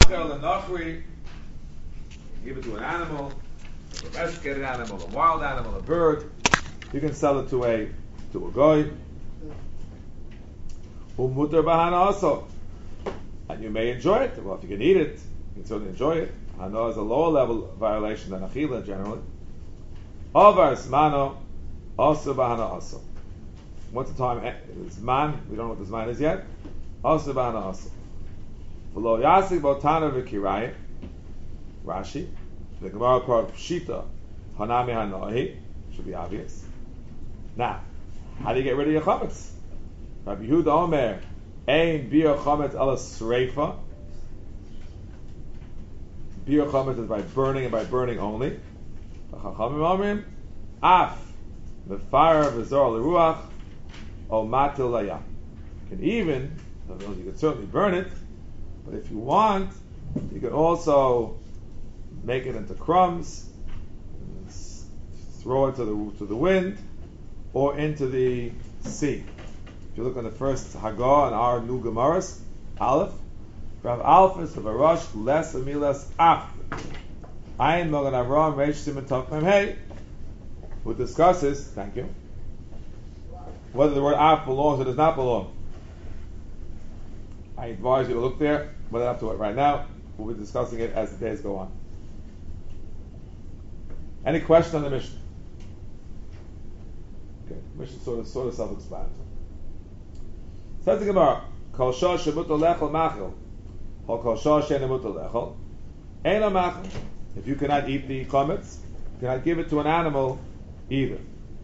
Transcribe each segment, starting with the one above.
ochel and nachri, give it to an animal, a domesticated animal, a wild animal, a bird. You can sell it to a goy. Umutar bahana also, and you may enjoy it. Well, if you can eat it, you can certainly enjoy it. Hana is a lower level violation than achila generally. Avar smano also bahana also. What's the time? It's man. We don't know what this man is yet. Also bahana also. V'lo yasik botana v'kirayim. Rashi. The Gemara part Shita. Hanami hanahi. Should be obvious. Now, how do you get rid of your chametz? Rabbi Yehuda Omer, ein biur chametz ala sreifa. Biur chametz is by burning and by burning only. Chachamim omrim, af mefar v'zor leruach o matil layam. You can even, you can certainly burn it, but if you want, you can also make it into crumbs, throw it to the wind, or into the sea. If you look on the first Hagah in our new Gemaras, Aleph, Rav Alphas of Arash, less amilas af. Ayin Mogan Avram, Reish Simon Tov Mem Hey, who discusses, thank you, whether the word af belongs or does not belong. I advise you to look there, but I don't have to do it right now. We'll be discussing it as the days go on. Any question on the Mishnah? Okay, Mishnah sort of self-explanatory. Says the Gemara, Kol shah shemutar lechol machil, or kol shah she'eino mutar lechol, eino machil. If you cannot eat the chametz, you cannot give it to an animal either.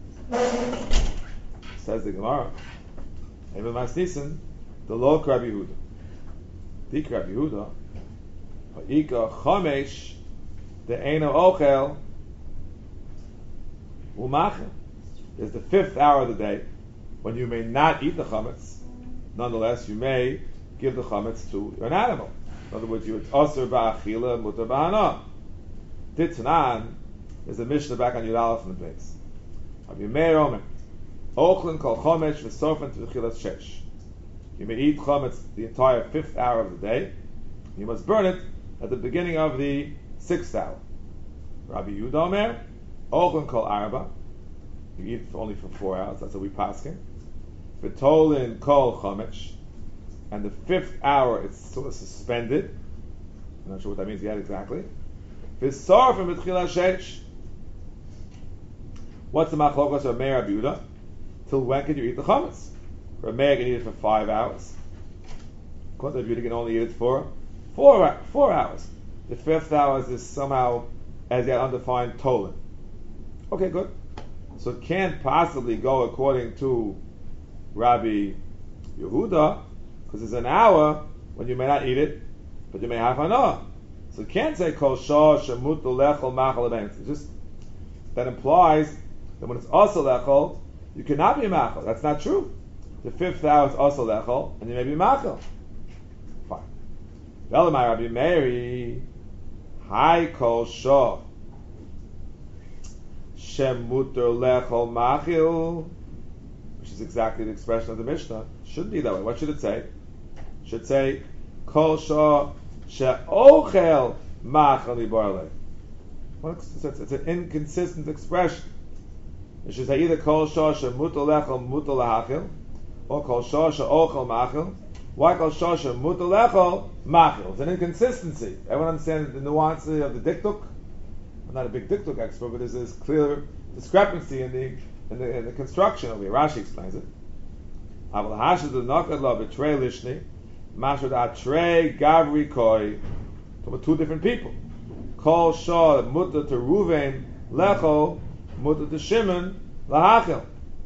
Says the Gemara, Even Masnissen, the law of Rabbi Yehuda. Dik Rabbi Yehuda, ha'ika chamesh, the eino ochel, umachil. Is the 5th hour of the day when you may not eat the chametz. Nonetheless, you may give the chametz to an animal. In other words, it's aser ba'achila, mutar ba'hana. Titnan is a Mishnah back on Yud Aleph in the base. Rabbi Meir Omer, ochlin kol chamesh v'sorfen v'chilas shesh. You may eat chametz the entire 5th hour of the day. You must burn it at the beginning of the 6th hour. Rabbi Yehuda Omer, ochlin kol arba. You eat it only for 4 hours. That's what we paskin. V'tolin kol chametz, and the 5th hour it's sort of suspended. I'm not sure what that means yet exactly. V'sarfim b'tchilas shesh. What's the machlokos of Meir Rabbi Yehuda? Till when can you eat the chametz? For a Meir can eat it for 5 hours. According to Yehuda, can only eat it for 4 hours. The 5th hour is somehow as yet undefined tolin. Okay, good. So it can't possibly go according to Rabbi Yehuda, because there's an hour when you may not eat it, but you may have hana. So it can't say kol shah shemut lechol machaleben. Just that implies that when it's also lechol, you cannot be machal. That's not true. The 5th hour is also lechol, and you may be machal. Fine. Velamai Rabbi Meiri, hai kol shah shemuter lechol machil, which is exactly the expression of the Mishnah. Shouldn't be that way. What should it say? It should say kol shah she'ochel machal liborle. It's an inconsistent expression. It should say either kol shah shemuter lechol muter lahachil, or kol shah she'ochel machil. Why kol shah shemuter lechol machil? It's an inconsistency. Everyone understands the nuances of the diktuk? I'm not a big diktuk expert, but there's this clear discrepancy in the construction of it. Rashi explains it. Aval hashad l'nakad la b'trei lishni, mashad atrei gavri koi. Talking about 2 different people. Kol shah mutter to Ruvain lechol, mutter to Shimon lahachil.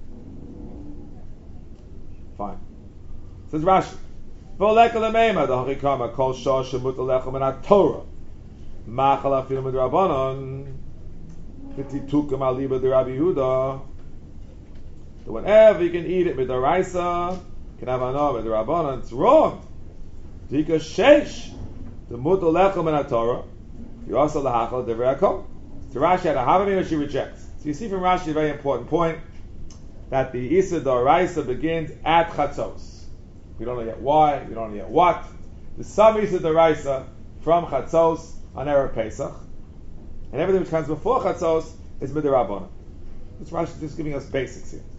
Fine. Says Rashi. V'oleka l'meima d'hachikama kol shah shemutter lechol min ha-Torah. Machal afilu midrabanan v'titukim al liba d'Rabbi Yehuda. So whenever you can eat it midaraisa, can have anah midrabanan, it's wrong. Dika sheish the mutar lechol min ha-Torah. You also lahachal devrei hakol. So Rashi had a havami which she rejects. So you see from Rashi a very important point that the Isa d'Oraisa begins at Chatzos. We don't know yet why, we don't know yet what. The some Isa d'Oraisa from Chatzos on Erev Pesach, and everything which comes before Chatzos is Midirabona. This Rashi is just giving us basics here.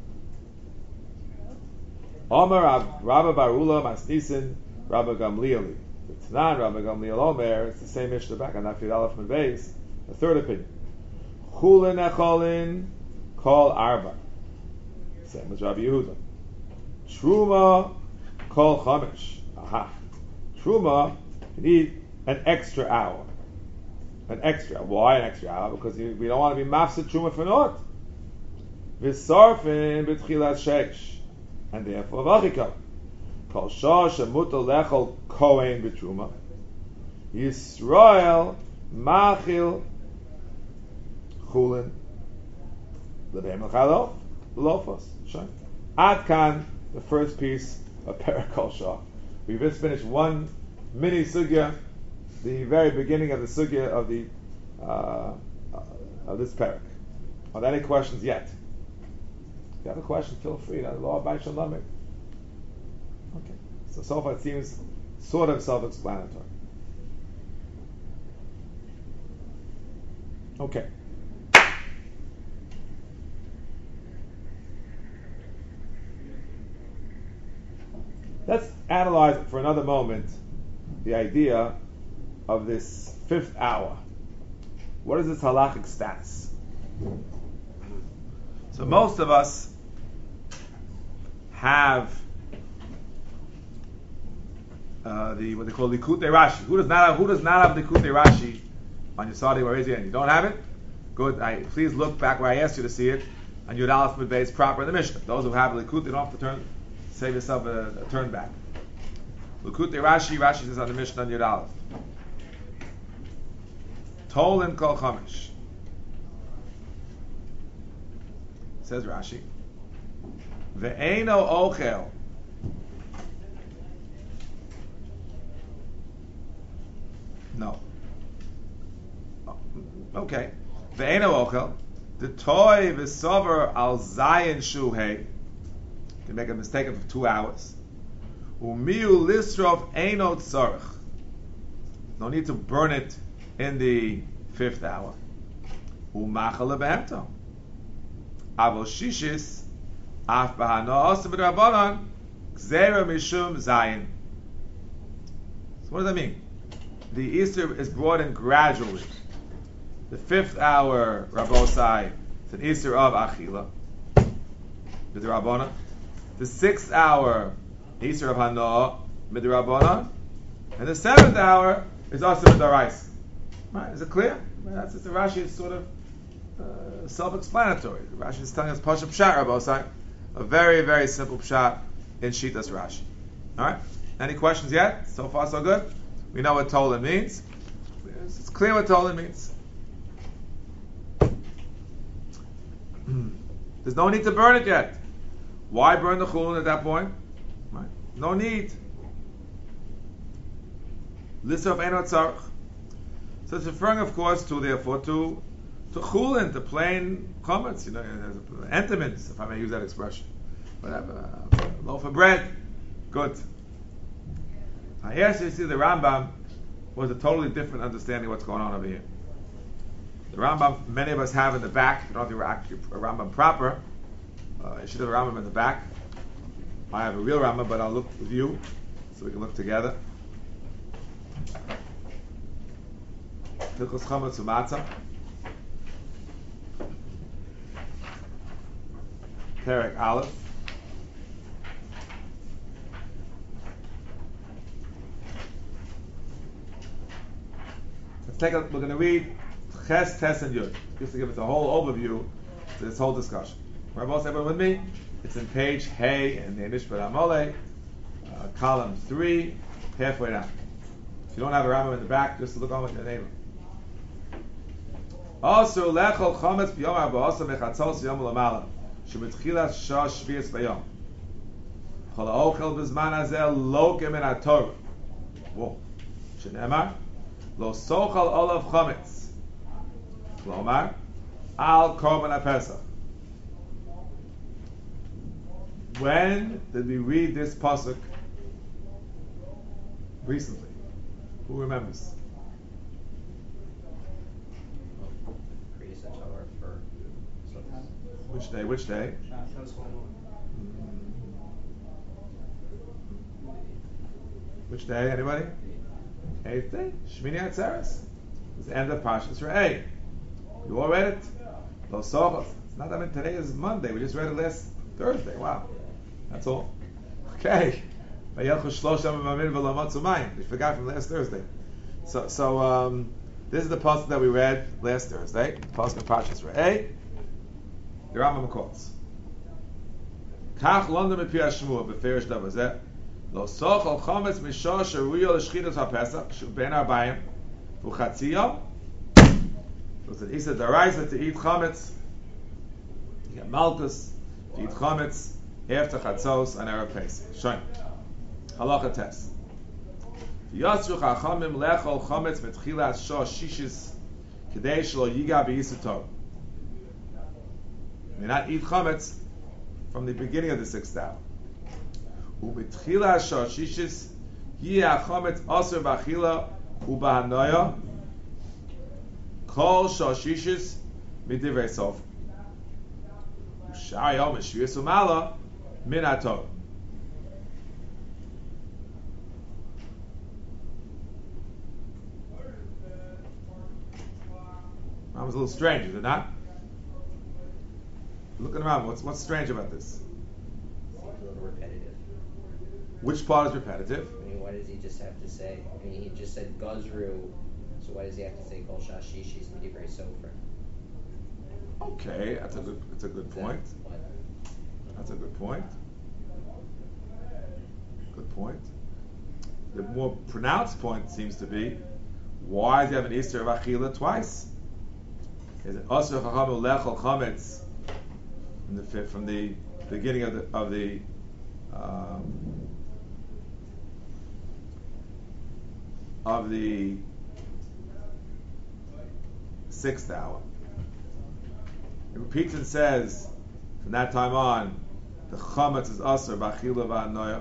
Omer Rabba Barula Masnisin Rabba Gamlieli. The Tanan Rabba Gamliel Omer. It's the same Mishnah back on Nafid Aleph Medbeis. The third opinion. Chulin Echolin Kol Arba. Same as Rabbi Yehuda. Truma Kol Chomesh. Aha. Truma, you need an extra hour. An extra. Why an extra hour? Because we don't want to be mafsid Truma for naught. V'sarfin b'tchilas sheish. And therefore v'achikah. Kol shah shemutal lechol kohen b'truma. Yisrael machil chulin l'beim l'chalof l'lofos. Ad kan, the first piece of Perek Kol Shah. We've just finished one mini sugya, the very beginning of the sugya of the of this Perek. Are there any questions yet? If you have a question, feel free. The law of Baal Shem Lamed. Okay. So far it seems sort of self-explanatory. Okay. Let's analyze for another moment the idea of this fifth hour. What is its halachic status? So most of us have what they call Likutei Rashi. Who does not have Likutei Rashi on your Saudi or raise your hand? You don't have it? Good. Please look back where I asked you to see it on Yud Aleph Midbeis proper in the Mishnah. Those who have Likutei, you don't have to save yourself a turn back. Likutei Rashi says on the Mishnah on Yud Aleph. Tolim Kol Chomesh. Says Rashi, Ve'eno ochel. No. Okay. Ve'eno ochel. The toy v'sover al zayin shuhei. Can make a mistake of 2 hours. Umiu lisrov eno tzorich. No need to burn it in the 5th hour. Umachal lebehemto. Avo shishis af bahano osim b'drabanan gzera mishum zayin. So what does that mean? The Easter is brought in gradually. The 5th hour, Rabbosai, it's an Easter of Achila, b'drabanan. The 6th hour, Easter of Hanoah, b'drabanan. And the 7th hour is also b'daraisa. Right? Is it clear? That's just the Rashi is sort of self-explanatory. The Rashi is telling us Pasha Pshat Rabbosai, a very, very simple Pshat in Shitas Rashi. Alright? Any questions yet? So far so good? We know what Tolan means. It's clear what Tolan means. There's no need to burn it yet. Why burn the chulin at that point? Right? No need. List of Enot Tzarech. So it's referring, of course, to chulin, to plain comments, entomins, if I may use that expression. Whatever, a loaf of bread, good. Now here you see the Rambam was a totally different understanding of what's going on over here. The Rambam, many of us have in the back. You don't have to actually a Rambam proper. You should have a Rambam in the back. I have a real Rambam, but I'll look with you so we can look together. Hilchos Chametz U'Matzah, Perek Aleph. Let's take a. We're going to read Ches, Tes, and Yud, just to give us a whole overview to this whole discussion. Rabbi, everyone with me? It's in page Hey in the Nishpat Amole, column 3, halfway down. If you don't have a Rambam in the back, just look on with your neighbor. Also, lechol chometz b'yom ha'ba'asa mechatzos yom l'mala, shemitchilas shah shvius b'yom. Chol ha'ochel b'zman hazeh lo kemin ha'torah. Whoa. Shenemar, lo sochal olav chometz. Klomar, al korban ha'pesach. When did we read this pasuk? Recently. Who remembers? Create such hour for Which day? Which day? Which day? Anybody? 8th day? Shmini Atzeres. It's the end of Parshas Re'eh. You all read it? Lo Sochos. It's not that today is Monday. We just read it last Thursday. Wow. That's all. Okay. We forgot from last Thursday. So this is the pasuk that we read last Thursday. Pasuk of Parshas Re'eh. The Rambam quotes. Kach London B'Pi Hashmua B'Ferish Davazeh Lo Sochol Chometz Mishah Sheruyo L'Shchitas HaPesach Sh'Ben Arbayim V'Chatziyah. So he said, "Daraisa to eat chametz, you get malchus to eat chametz after chatzos and erev Pesach." Shoin. Halacha test. Yasru chachamim lechol chametz mitchilas shah shishis kedei shelo yiga b'yisutov. You may not eat chametz from the beginning of the 6th hour. U'mitchilas shah shishis yeh chametz aser b'achila u'bahanoya kol shah shishis midivrei sof. U'shar yom eshvius u'mala min atov. That was a little strange, is it not? Looking around, what's strange about this? Seems a little repetitive. Which part is repetitive? I mean, why does he just have to say? I mean, he just said Gazru, so why does he have to say Kol Shashishis Midivrei Sofer? Okay, that's a good point. That's a good point. Good point. The more pronounced point seems to be, why does he have an Easter of Achila twice? Is it Asur Chachamim Lechol Chametz from the beginning of the of the 6th hour? It repeats and says, from that time on, the chametz is Asur B'Achila V'Anoya.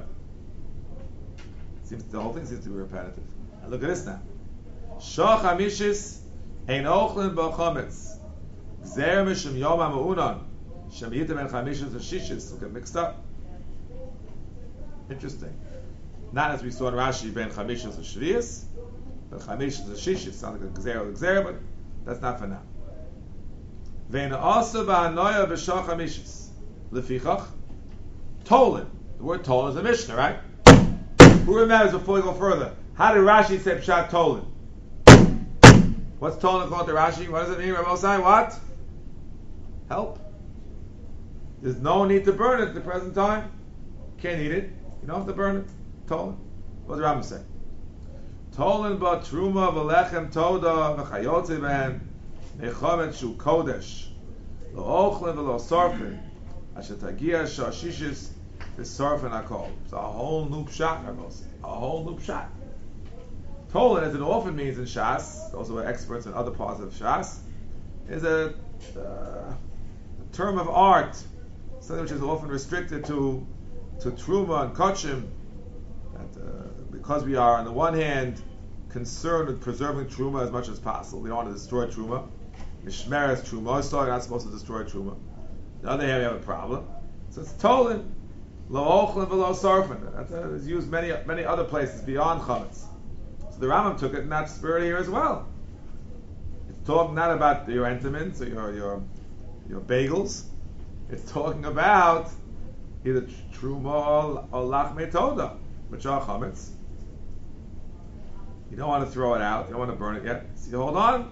The whole thing seems to be repetitive. And look at this now. Shach Hamishis Ein Ochlin B'Chametz. Gzer Mishum Yom HaMe'unan. Shem Yitim En Chamishis V'Shishis. Will get mixed up. Interesting. Not as we saw in Rashi, Ben Chamishis V'Shvius, but Chamishis V'Shishis. Sounds like a Gzer or Gzer, but that's not for now. Ve'en Asur B'Anoya B'Shach Hamishis. Lefichach. Tolan. The word Tolan is a Mishnah, right? Who remembers, before we go further, how did Rashi say Pshat Tolan? What's Tolan called to Rashi? What does it mean, Rabbi Osai? What? Help. There's no need to burn it at the present time. Can't eat it. You don't have to burn it. Tolan. What does the Rambam say? Tolan ba truma v'lechem toda v'chayotze ben nechamet shu kodesh lo ochlin v'lo sarfin asher tagia shashishis v'sarfin akol. It's a whole new pshat, Rabbi Osai. A whole new pshat. Tolan, as it often means in Shas, those who are experts in other parts of Shas, is a term of art, something which is often restricted to Truma and Kachim, because we are, on the one hand, concerned with preserving Truma as much as possible. We don't want to destroy Truma. Mishmeres Truma, so you're not supposed to destroy Truma. On the other hand, we have a problem. So it's Tolan, Lo Ochlin V'lo Sarfin. It's used many other places beyond Chametz. So the Rambam took it in that spirit here as well. It's talking not about your entomins or your bagels. It's talking about either truma or lachmei toda, which are chametz. You don't want to throw it out. You don't want to burn it yet. So you hold on.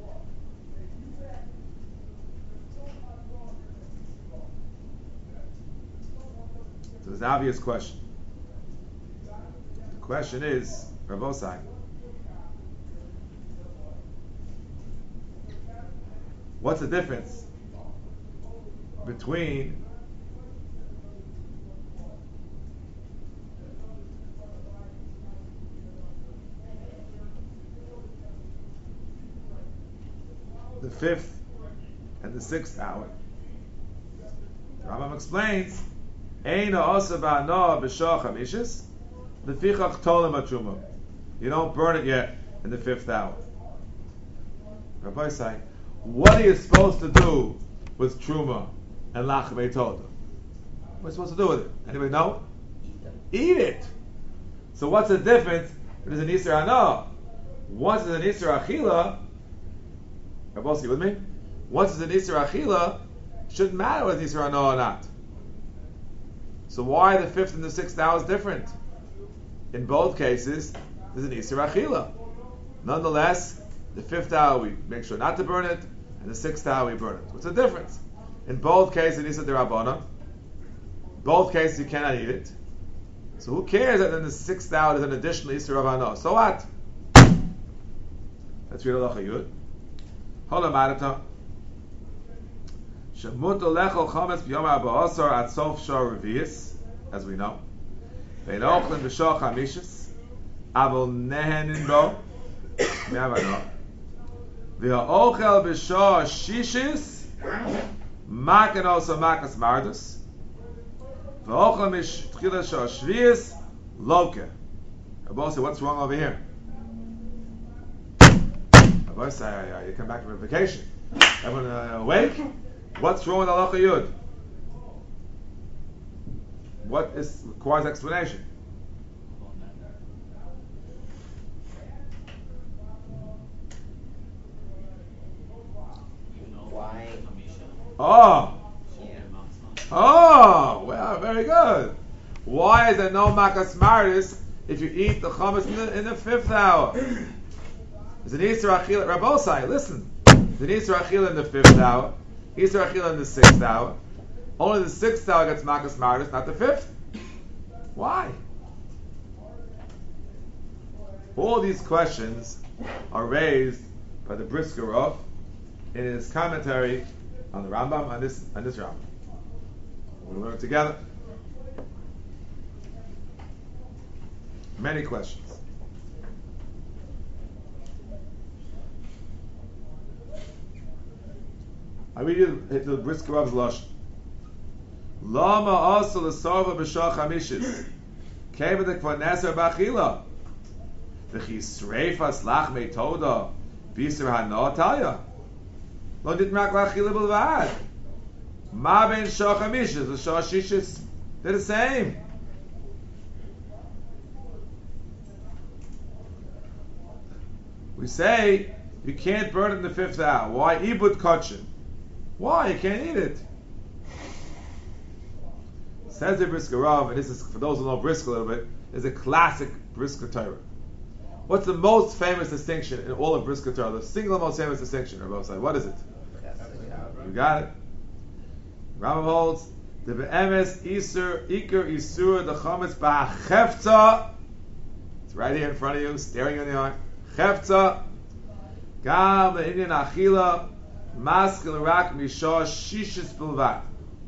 So there's an obvious question. The question is, Rav Osai, what's the difference between the 5th and the 6th hour? The Rambam explains, Eina asa ba'ana b'shach hamishis, lefichach tolam atruma. You don't burn it yet in the 5th hour. Rabbi say, what are you supposed to do with truma and lachmei toda? What are you supposed to do with it? Anybody know? Eat them. Eat it. So what's the difference? It is an Isser Hana. Once it's an Isser Achila, Rabbi, you with me? Once it's an Isser Achila, shouldn't matter whether it's Isser Hana or not. So why the 5th and the 6th hour is different? In both cases, there's an Isser Achila. Nonetheless, the 5th hour we make sure not to burn it, and the 6th hour we burn it. What's the difference? In both cases, Isser Derabana. Both cases, you cannot eat it. So who cares that in the 6th hour there's an additional Isser of Hana? So what? Let's read Halacha Yud. Hola Marata. Shemut lechol chametz b'yom ha'ba'asar at sof shor revius, as we know. Ve'en ochlin b'shor chamishis, avol nehenin bo, me'avano. Ve'ha'ochel b'shor shishis, maken osa makas mardus. Ve'ochel mish tchila shor shvius, loke. Rabbi said, what's wrong over here? Rabbi said, you come back from vacation. Everyone awake? What's wrong with Halacha Yud? What requires explanation? Why? Oh! Yeah. Oh! Well, very good. Why is there no makas maris if you eat the chametz in the 5th hour? There's an Isser Achila. Rabbosai, listen. There's an Isser Achila in the 5th hour. Isser Achila in the 6th hour. Only the 6th hour gets makas maris, not the 5th. Why? All these questions are raised by the Brisker Rav in his commentary on the Rambam, on this Rambam. We'll learn together. Many questions. I read you the Brisker Rav's Lashon. Lama asal l'sarva b'shach hamishis. Keva de kvar neser b'achila. V'chi sreifas lachmei toda. V'yisr hana talya. Lo nitmak l'achila b'lvad. Ma ben shach hamishis. The shach shishis, they're the same. We say you can't burn it in the 5th hour. Why? Ibud kachin. Why? You can't eat it. Says the Brisker Rav, and this is for those who know Brisker a little bit, is a classic Brisker Torah. What's the most famous distinction in all of Brisker Torah? The single most famous distinction, Rav said. What is it? You got it. Rambam holds the be'emes isur iker isur the chametz ba'chefza. It's right here in front of you, staring you in the eye. Chefza gam the Indian achila maskil rak mishah shishis bilvat.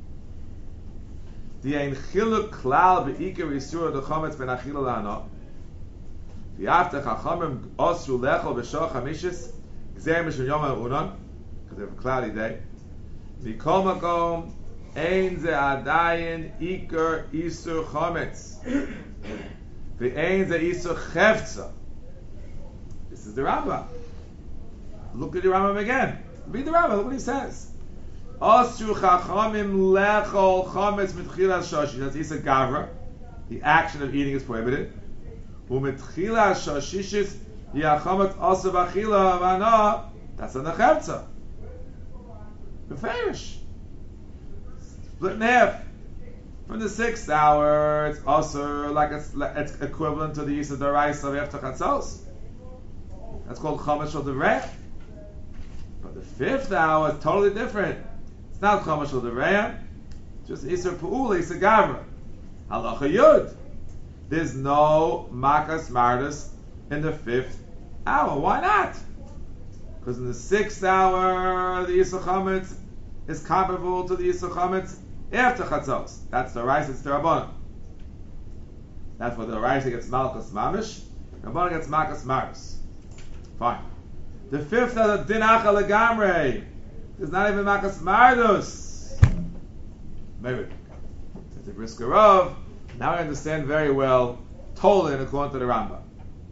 The ein chiluk klal beikar isur the chametz ben achila lana. The after chachamim osru lechol b'shah chamishis gzer mishum yom ha'unan because they have a cloudy day. The kol makom ein ze adayin ikar isur chametz. The ein ze isur chefza. This is the Rambam. Look at the Rambam again. Read the Rambam. Look what he says. Asru chachamim lechol chametz mitchilas shashi. That's Isa Gavra. The action of eating is prohibited. Umitchilas shashishis yachamet asav achila vana. That's on the chefza. Beferish. Split in half. From the 6th hour, it's also like it's equivalent to the Isa Daraisa of Efta Chatzos. That's called Chomesh of the Reh. But the 5th hour is totally different. It's not Chomesh of the Reh, just Isser Pu'ula, Isser Gavra. Halacha Yud. There's no Makas Mardus in the 5th hour. Why not? Because in the 6th hour, the Isser Chometz is comparable to the Isser Chometz after Chatzos. That's the rice, it's the Rabbanon. That's why the rice gets Malchus Mamish, Rabbanon gets Makas Mardus. Fine. The 5th is a dinacha legamre. There's not even makas mardus. Maybe. It's a Brisker Rav. Now I understand very well, totally in accordance to the Rambam.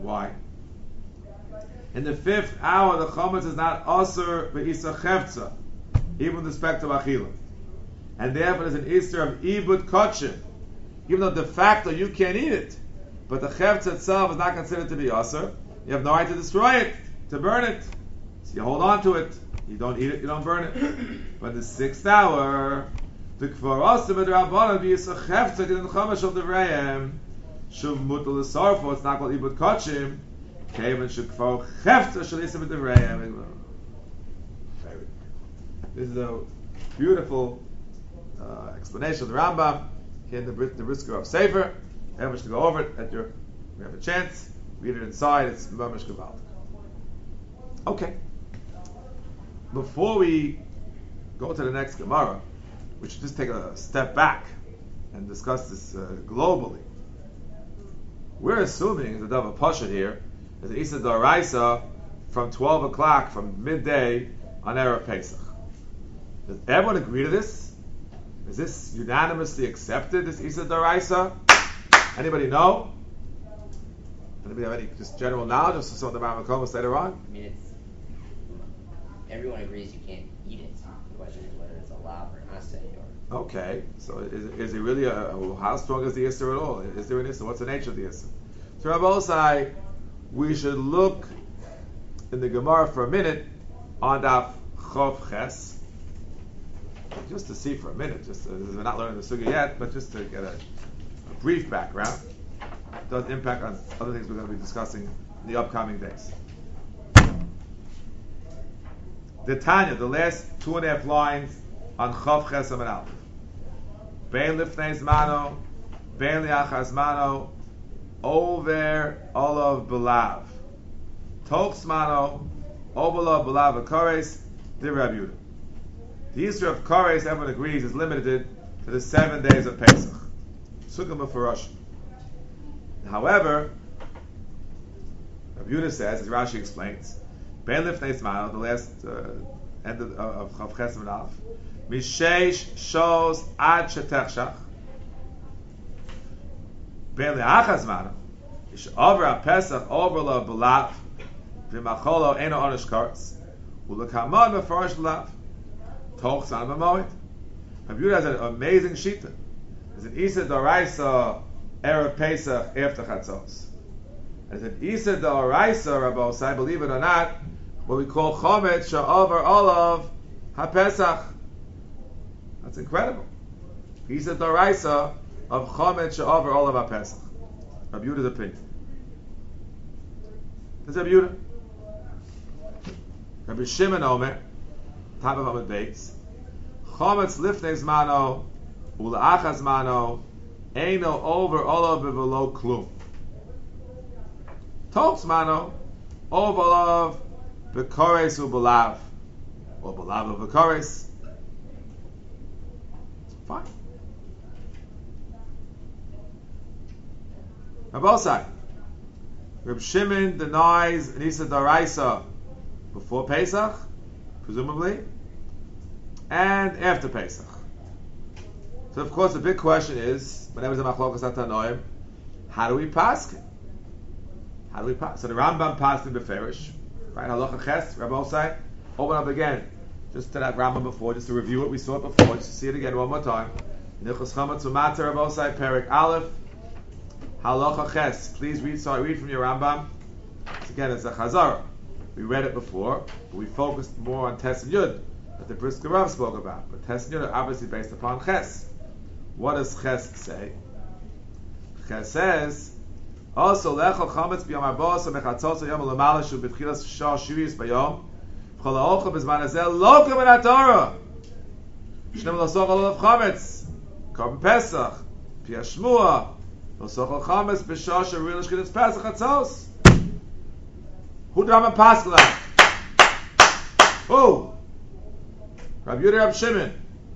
Why? In the 5th hour, the chametz is not asur be'isa chefza, even with respect to achila. And therefore there's an Easter of ibud kachim. Even though de facto you can't eat it, but the chefza itself is not considered to be asur, you have no right to destroy it, to burn it. So you hold on to it. You don't eat it, you don't burn it. But in the 6th hour, the kvar asur b'drabanan be'isa chefza in the chamesh of the re'em, shuv mutal l'sarfo, it's not called ibud kachim, Kevin shekvar chefza shalisa b'devrayim. This is a beautiful explanation of the Rambam in the Brisker of Sefer. Everyone should go over it at your. We have a chance. Read it inside. It's mamish gewaltig. Okay. Before we go to the next Gemara, we should just take a step back and discuss this globally. We're assuming the Dava Pasha here. There's an Isa D'Oraisa from 12 o'clock, from midday, on Erev Pesach. Does everyone agree to this? Is this unanimously accepted, this Isa D'Oraisa? Anybody know? Anybody have any just general knowledge of some of the Ramakomas later on? I mean, everyone agrees you can't eat it. The question is whether it's a lav or an asay or... Okay, so is it really how strong is the Isser at all? Is there an Isser? What's the nature of the Isser? So Rabbi Osai, we should look in the Gemara for a minute on Daf Chof Ches, just to see for a minute, just we're not learning the Sugya yet, but just to get a brief background. It does impact on other things we're going to be discussing in the upcoming days. The Tanya, the last 2.5 lines on Chof Ches Amid Aleph. Bein lifnei zmano, bein liachar zmano, over olav belav. Toch zmano, over olav belav v'kores, the Rabbi Yehuda. The Easter of Kores, everyone agrees, is limited to the 7 days of Pesach. Sukkah Mefurash. However, Rabbi Yehuda says, as Rashi explains, bein lifnei zmano, the last end of Chof Ches Amid Aleph, Mishesh shows ad shetechshach. Ben le'achas mano. Ish over a Pesach over lo belav. V'macholo eno onish karts. U'lekamon mefarish belav. Toch san b'moed. Rabbi Yehuda has an amazing shita. There's an Isa D'Oraisa Erev Pesach after Chatzos. There's an Isa D'Oraisa, Rabbi Osai, believe it or not, what we call Chometz Sha'over Olav HaPesach. That's incredible. He's a D'Oraisa of Chometz Sha'over Olav HaPesach. Rabbi Yehuda's opinion. That's Rabbi Yehuda. Rabbi Shimon Omer, top of Amud Beis, Chometz Lifnei Zmano, Ula'achas Zmano, Eino over Olav B'Velo Klum. Toch Zmano, over Olav B'Kores U'Belav, or Belav B'Kores. Fine. Rabosai. Reb Shimon denies an Isa D'Oraisa before Pesach, presumably, and after Pesach. So, of course, the big question is, whenever there's a machlokas atanoim, how do we pass it? How do we pass? So the Rambam passed in Beferish, right? Halacha Ches, Rabosai. Open up again. Just to that Rambam before, just to review what we saw before, just to see it again one more time. Nichos Chametz U'Matzah Rabosai, Perik Aleph, Halacha Ches. Please read from your Rambam. Again, it's a Chazara. We read it before, but we focused more on Tes and Yud, that the Brisker Rav spoke about. But Tes and Yud are obviously based upon Ches. What does Ches say? Ches says, also, Lechol Chametz B'Yom Arba'os Mechatzos Yom L'Mala Shu B'Tchilas Shah Shvius B'Yom Chol Ha'ochel B'Zman Hazel Lo Kamen HaTorah Shnem Lo Sochel Olav Chametz Korban Pesach Pi HaShmua Lo Sochel Chametz B'Shah She'Ril Shchilas Pesach Hatzos. Who did Rambam Pascal out? Who? Rabbi Yehuda, Rabbi Shimon.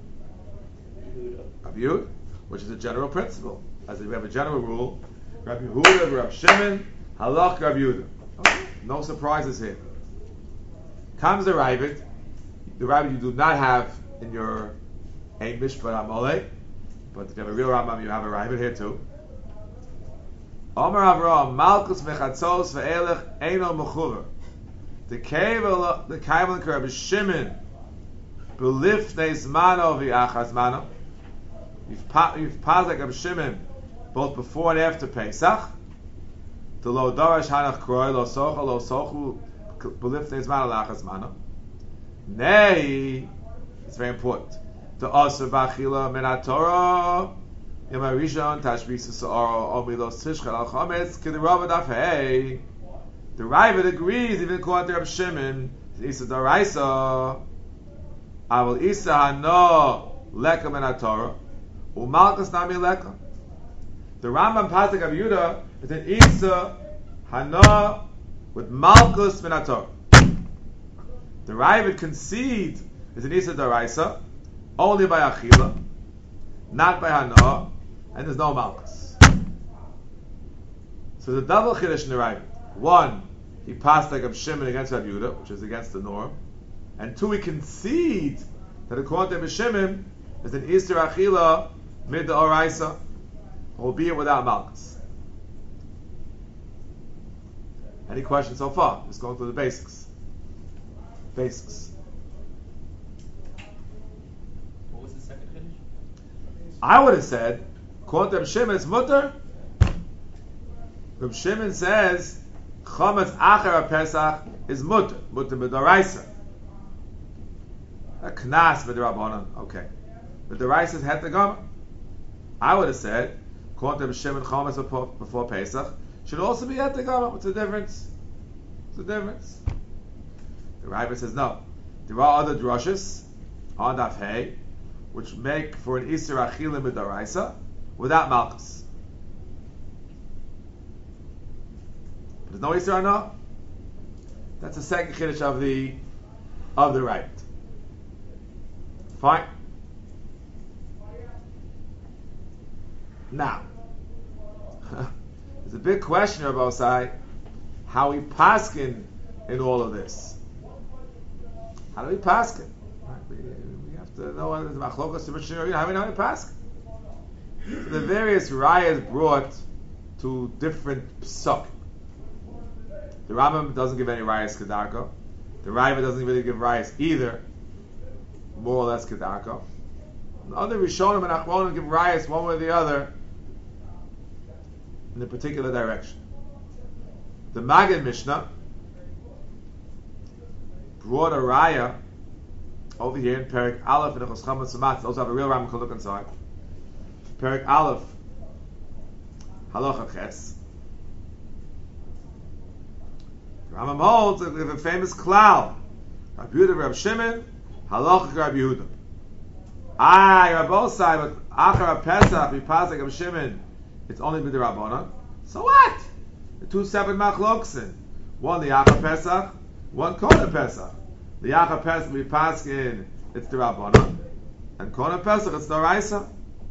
Rabbi Yehuda, which is a general principle. As we have a general rule, Rabbi Yehuda, Rabbi Shimon, Halach, Rabbi Yehuda. Okay. No surprises here. Comes the Ravid. The Ravid you do not have in your Ein Mishpat Amole, but if you have a real Rambam, you have a Ravid here too. Omer Avraham, Malkus mechatzos ve'elech eino mechuver. The kaivel Rabbi Shimon belifnei zmano v'achas zmano. You've passed like Rabbi Shimon both before and after Pesach. The lo darash hanach kroi lo sochu belifnei zmano v'achas zmano. Nay, it's very important. The aser b'achila min haTorah yom harishon tashbisa sa'aro o milos tishchel al chometz k'derava daf hey. The Ravid agrees, even according to Rabbi Shimon, Isa Daraisa, Aval Isa Hano Lekam and Torah, Umalkas Nami Lekam. The Rambam Pasuk of Yehuda is an Isa Hano with Malkus min Torah. The Ravid concedes is an Isa Daraisa only by Achila, not by Hano, and there's no Malkus. So the double Chiddush in the Ravid. One, he passed like Rabbi Shimon against Rabbi Yehuda, which is against the norm. And two, he concedes that according to Rabbi Shimon, is an Easter Achila mid the Oraisa, albeit without Malchus. Any questions so far? Just going through the basics. Basics. What was the second finish? I would have said, according to Rabbi Shimon, it's mutter. Rabbi Shimon says, Chometz Achar Pesach is mutter b'doraisa. A knas b'derabbanan. Okay, b'doraisa is het gama. I would have said, according to Shimon, Chometz before Pesach should also be het gama. What's the difference? What's the difference? The Rambam says no. There are other drushes on Daf Hey which make for an Isur Achilim b'doraisa without Malchus. There's no Isur Hana. That's the second Chiddush of the right. Fine. Now, there's a big question about how we paskin in all of this. How do we paskin? Right? We have to know what is machlokas to Mishnah. How do we know how to paskin? So the various rayas brought to different psukim. The Rambam doesn't give any rayas kedarko. The Raiva doesn't really give rayas either, more or less kedarko. The other Rishonim and Achronim give rayas one way or the other in a particular direction. The Maggid Mishnah brought a raya over here in Perek Aleph and Echos Chametz U'Matzah. Those have a real Rambam can look inside. Perek Aleph, Halacha Ches. Rambam holds that we have a famous klal. Rabbi Yehuda, Rabbi Shimon, Halacha Rabbi Yehuda. You're both sides, but Achar Pesach, we pass like Rabbi Shimon, it's only with the Rabbanan. So what? The two separate machloksin. One the Achar Pesach, one Kona Pesach. The Achar Pesach we pass in, it's the Rabbanan, and Kona Pesach it's the Raisa.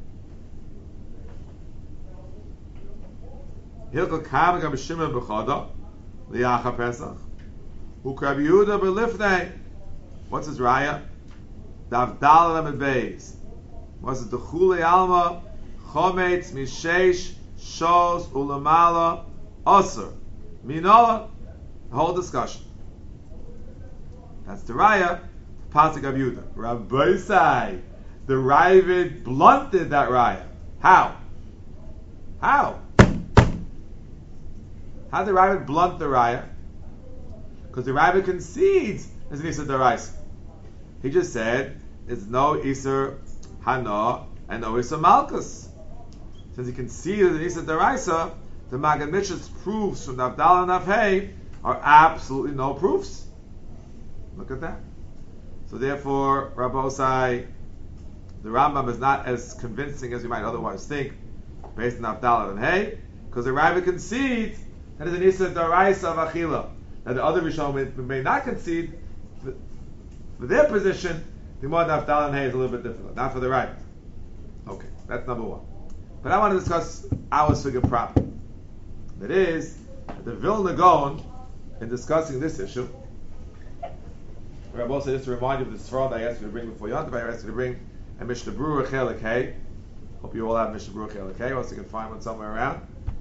Hilchot Kam Rabbi Shimon b'Choda. Liacha Pesach. Rabbi Yehuda b'lifnei. What's his raya? Dav Dalet Amid Beis. What's it? D'chulei alma chometz mishesh shos ulamala aser minola. The whole discussion. That's the raya. Pasuk of Yehuda. Rabbi Sai. The Ravid blunted that raya. How? How did the Ravid blunt the raya? Because the Ravid concedes as an Isur Daraisa. He just said there's no Isur Hana and no Isur Malkus. Since he conceded an Isur Daraisa, the Maggid Mishnah's proofs from Nafdal and Nafhei are absolutely no proofs. Look at that. So therefore, Rabbosai, the Rambam is not as convincing as you might otherwise think, based on Nafdal and Hey, because the Ravid concedes that is an Isur Daraisa of Achila. Now the other Rishonim may not concede for their position. The more Nafdal and Hay is a little bit difficult, not for the right. Okay, that's number one. But I want to discuss our sugya proper. That is, the Vilna Gaon, in discussing this issue, Rabbi also just to remind you of the Sfarad I asked you to bring before Yontif, I asked you to bring a Mishnah Berurah Chelik Hay. Hope you all have Mishnah Berurah Chelik Hay, or else you can find one somewhere around.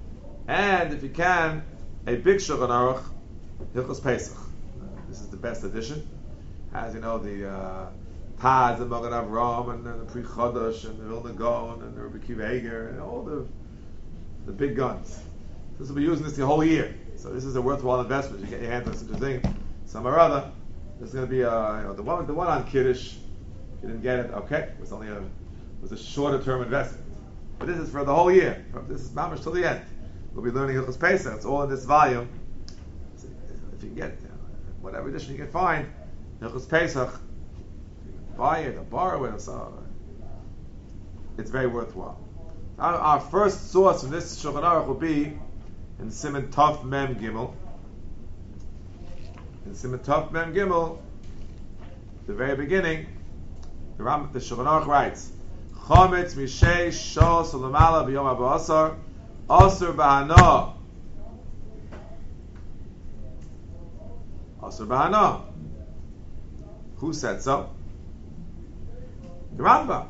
And if you can, a big Shulchan Aruch, Hilchos Pesach. This is the best edition. As you know, the Taz, the Magen Avraham, and the Pri Chodesh, and the Vilna Gaon, and the Rabbi Akiva Eiger, and all the big guns. This will be using this the whole year. So this is a worthwhile investment. You get your hands on such a thing, some or other. There's going to be the one on Kiddush. If you didn't get it, okay. It was a shorter term investment. But this is for the whole year. This is mamash till the end. We'll be learning Hilchos Pesach. It's all in this volume. So if you can get whatever edition you can find, Hilchos Pesach, you can buy it or borrow it or so. It's very worthwhile. Our first source from this Shulchan Aruch will be in Siman Tov Mem Gimel. In Siman Tov Mem Gimel, the very beginning, the Shulchan Aruch writes, Chometz Mishei Shol Solamala B'Yom HaBa'asar Asur B'Hana. Asur B'Hana. Who said so? The Rambam.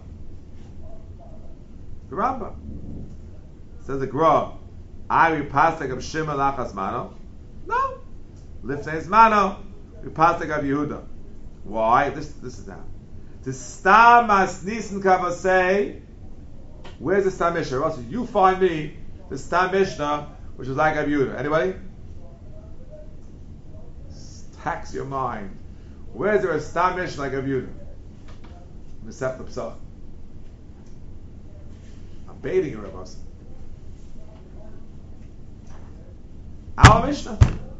The Rambam. Says the Gra, I repastek of Shimon Lachas Mano. No. Lifnei Zmano, repastek of Yehuda. Why? This is now. The Stam As Nisan Kavasei. Where's the Stam Mishnah? Also, you find me the Stam Mishnah, which is like Rabbi Yehuda. Anybody? Tax your mind. Where's there a Stam Mishnah like Rabbi Yehuda? Mesech L'Psach. I'm baiting you, Rabbi. Our Mishnah.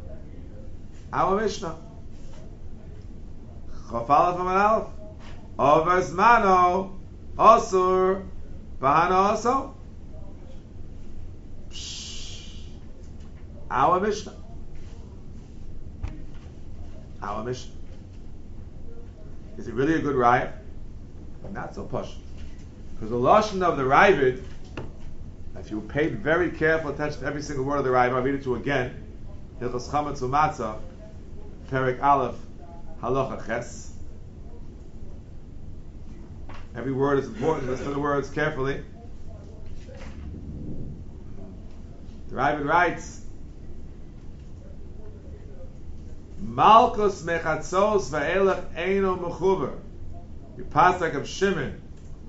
Chafalef Amar Aleph. Over Zmano Asur Bahana also. Our Mishnah. Is it really a good raya? Not so posh. Because the lashon of the Ravid, if you paid very careful attention to every single word of the Ravid, I'll read it to you again. Hilchos Chametz U'Matzah, Perek Aleph, Halacha Ches. Every word is important. Listen to the words carefully. The Ravid writes, Malkus mechatzos va'elech eino mechuver. You pass like of Shimon.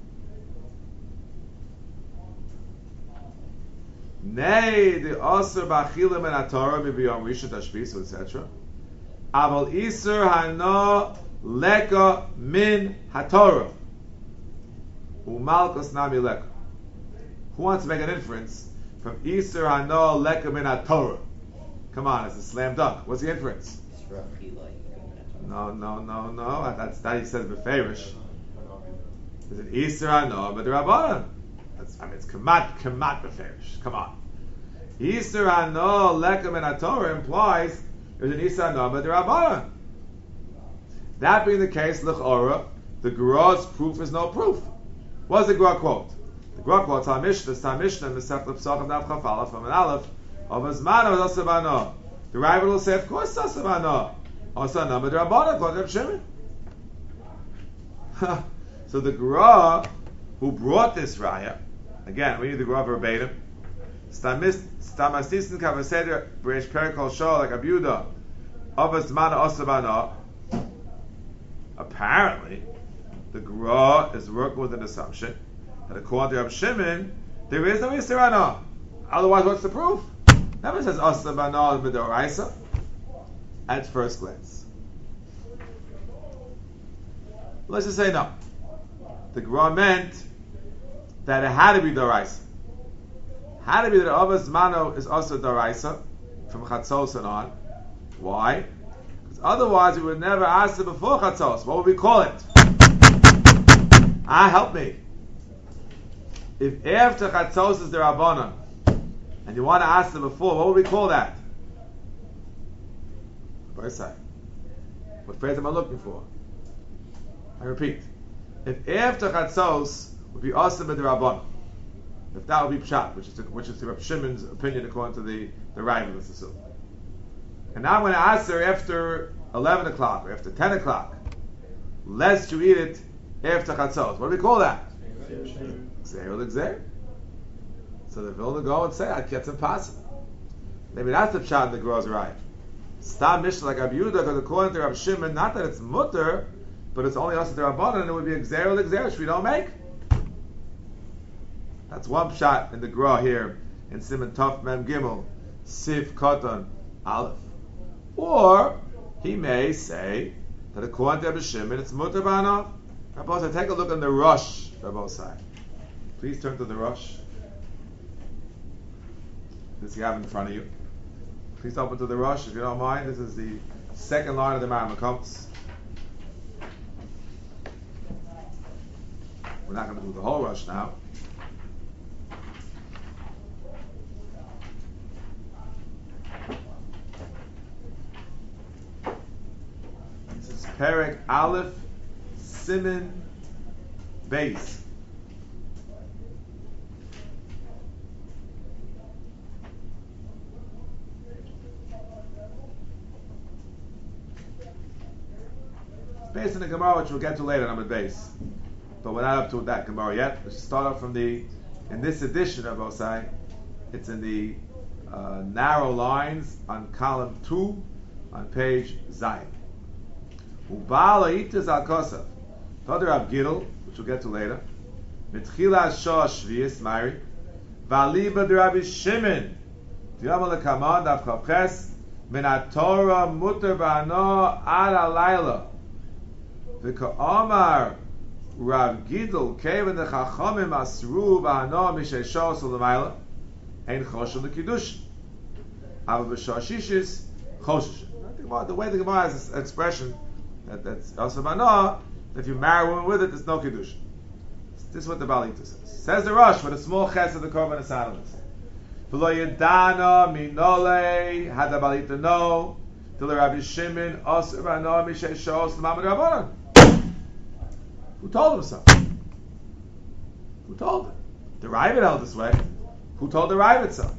Nay, the Osir b'achilim and HaTorah b'biyom rishon tashbis, etc. Aval Isur hano leka min HaTorah. Umalkos nami leka. Who wants to make an inference from Isur hano leka min HaTorah? Come on, it's a slam dunk. What's the inference? No. That's that he says beferish. Is it Isur hano but the Rabbanan? It's kamat beferish. Come on. Isur hano leka min HaTorah implies there's an Isur hano but the Rabbanan. That being the case, l'chora, the Gra's proof is no proof. What's the Gra quote? The Gra quotes our Mishnah, Mesech L'Psach of Nav Chafalef from an Aleph of Azmano Asabano. The Ravid will say, of course, Asabano. Asana, but the Rabbanan called Reb Shimon. So the Gra who brought this raya, again, we need the Gra verbatim. Stamasnisin Kavaseder Breish Perikol Shol like Abuda of Azmano Asabano. Apparently, the Gra is working with an assumption that according to Reb Shimon, there is no Isur hano. Otherwise, what's the proof? Never says Asur b'hana b'doraisa at first glance. Let's just say no. The Gra meant that it had to be doraisa. Had to be that Avos Mano is also doraisa from Chatzos and on. Why? Otherwise, we would never ask it before Chatzos. What would we call it? Help me. If after Chatzos is the Rabbanan, and you want to ask it before, what would we call that? What phrase am I looking for? I repeat. If after Chatzos would be Asur b'd Rabbanan, if that would be Pshat, which is Reb Shimon's opinion according to the Ravid, let's assume. And now I'm going to ask her after 11 o'clock or after 10 o'clock, lest you eat it after Chatzos. What do we call that? Gzeir l'gzeir. So the Vilna go and say, it's impossible. Maybe that's the pshat in the Gra's right. Stam Mishnah like Rabbi Yehuda, because according to Rabbi Shimon, not that it's mutter, but it's only us at the Rabbanan, and it would be a gzera which we don't make. That's one pshat in the Gra here in Siman Tov Mem Gimel, Sif Katan Aleph. Or he may say that according to Rabbi Shimon, it's mutter ba'ana. Rabbi Osai, take a look in the Rosh, Rabbi Osai. Please turn to the Rosh. This you have in front of you. Please open to the Rosh if you don't mind. This is the second line of the Maramakots. We're not going to do the whole Rosh now. This is Perek Aleph Siman Beis. Based on the Gemara, which we'll get to later on the base, but we're not up to that Gemara yet. Let's start off from in this edition of Osai, it's in the narrow lines on column 2 on page Zayin. Ubala itas al kosav. Tadar Rav Gidl, which we'll get to later. Mitchila shah shvius mari. Valiba de Rabbi Shimon. Diyamal lekamad av kavches min haTorah muter ba'ano ad alayla. V'ka'amar Rav Gidl kevan the Chachamim asru ba'ano misheshos u'lemayla ein choshev l'kiddush ava b'shashishis choshesh. The way the Gemara has this expression that's also ba'ano, that if you marry a woman with it, there's no kiddush. This is what the Balita says. Says the Rosh with a small ches of the korban asanalis. V'lo yedana minole had the Balita know till the Rabbi Shimon asru ba'ano misheshos l'mamad rabbanan. Who told him so? Who told him? The Ravid held this way. Who told the Ravid so?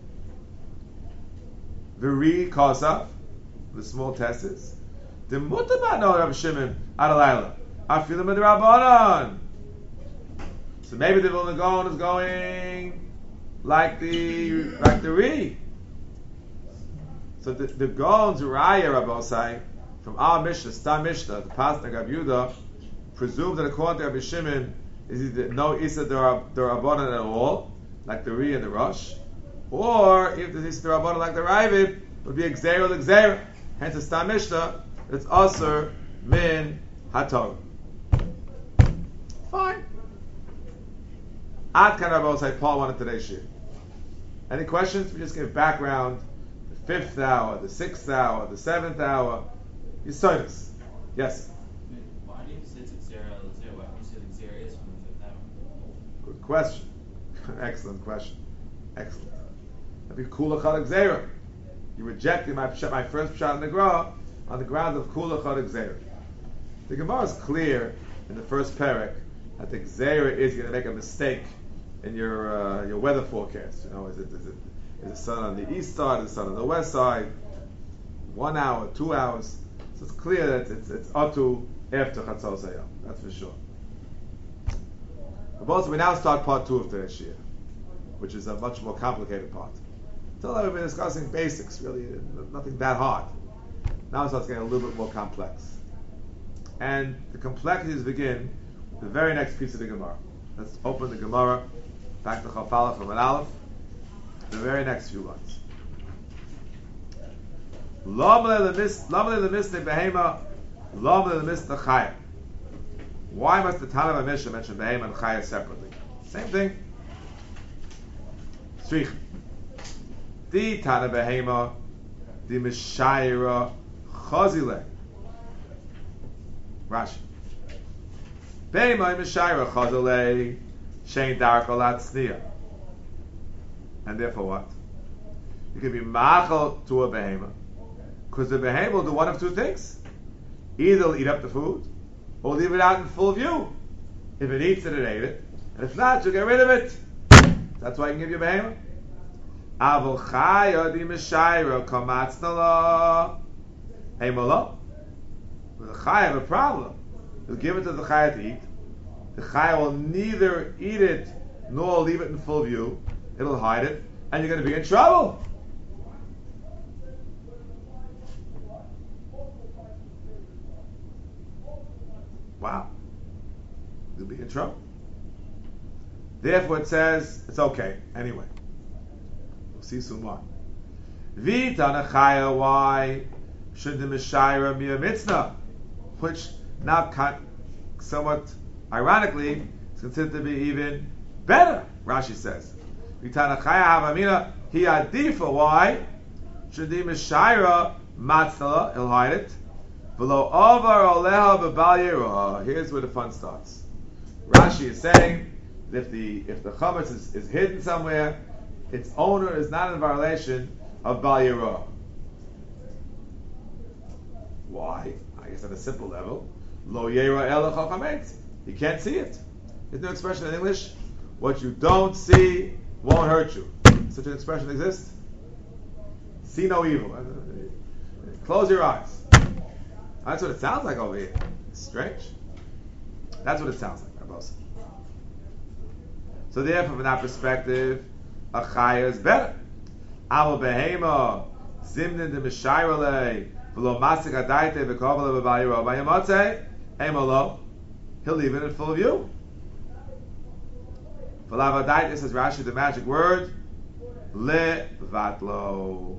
V'ri kosav, the small testes. The mutabah no Rabbi Shimon adalayla. Afilim ad Rabbanan. So maybe the Vilna Gaon is going like the Ri. So the Gaon's Raya Rabbi Osai from our Mishnah, Stam Mishnah, the Pasuk Rabbi Yehuda, presume that according to Rabbi Shimon is either no Issa D'Rabbanan at all, like the Ri and the Rosh, or if there's Issa D'Rabbanan like the Ravid, it would be a Gzeira l'Gzeira. Hence the Stam Mishnah, it's Asur Min HaTorah. Fine. Ad kan Rabbi Osai Paul wanted today's shir. Any questions? We just give background. The 5th hour, the 6th hour, the 7th hour. Yisoidus. Yes. Why do you say it's Xera? Why don't you say the Xera is from the 5th hour? Good question. Excellent question. Excellent. That'd be Kula Chad Xera. You rejected my first shot in the Gra on the grounds of Kula Chad Xera. The Gemara is clear in the first parak that the Xera is going to make a mistake in your weather forecast. You know, is the sun on the east side, is the sun on the west side, 1 hour, 2 hours. So it's clear that it's Atu after Chatzos Hayom. That's for sure. But also we now start part 2 of today's Shir, which is a much more complicated part. Until then we've been discussing basics, really, nothing that hard. Now it starts getting a little bit more complex. And the complexities begin with the very next piece of the Gemara. Let's open the Gemara, back to Chafala from an Aleph, the very next few lines. Why must the Tana Mishnah mention Behema and Chaya separately? Same thing. Srich. The Tana Behema, the Mishayra Chazile. Rashi. Behema Mishayra Chazile Shein Dark Olat Sneer. And therefore what? You can be machal to a Behema, because the Behema will do one of two things. Either it'll eat up the food, or leave it out in full view. If it eats it, it ate it. And if not, you'll get rid of it. That's why I can give you a Behema. Avol chaya di mishayra kamatzna la. Hey, Molo. With the chaya have a problem. You'll give it to the chaya to eat. The chaya will neither eat it nor leave it in full view. It'll hide it, and you're going to be in trouble. wow, you'll be in trouble. Therefore, it says it's okay anyway. We'll see soon why. Vita Nachaya, why should the Mishayra be a mitzvah? Which now, somewhat ironically, is considered to be even better. Rashi says, Vita Nachaya Havamina, he adifa, why? Should the Mishayra matzala, he'll hide it. Below over oleha b'bal yeruah. Here's where the fun starts. Rashi is saying that if the chametz is hidden somewhere, its owner is not in violation of bal yeruah. Why? I guess at a simple level, lo yeruah ela chametz. You can't see it. There's no expression in English. What you don't see won't hurt you. Such an expression exists. See no evil. Close your eyes. That's what it sounds like over here. It's strange. That's what it sounds like, Rabbi. So therefore, from that perspective, a chaya is better. Aval behema zimnin de mishayrale v'lo masik adaite v'kovala v'bayiro v'yamotze emolo. He'll leave it in full view. V'lav adaite, says Rashi, the magic word levatlo.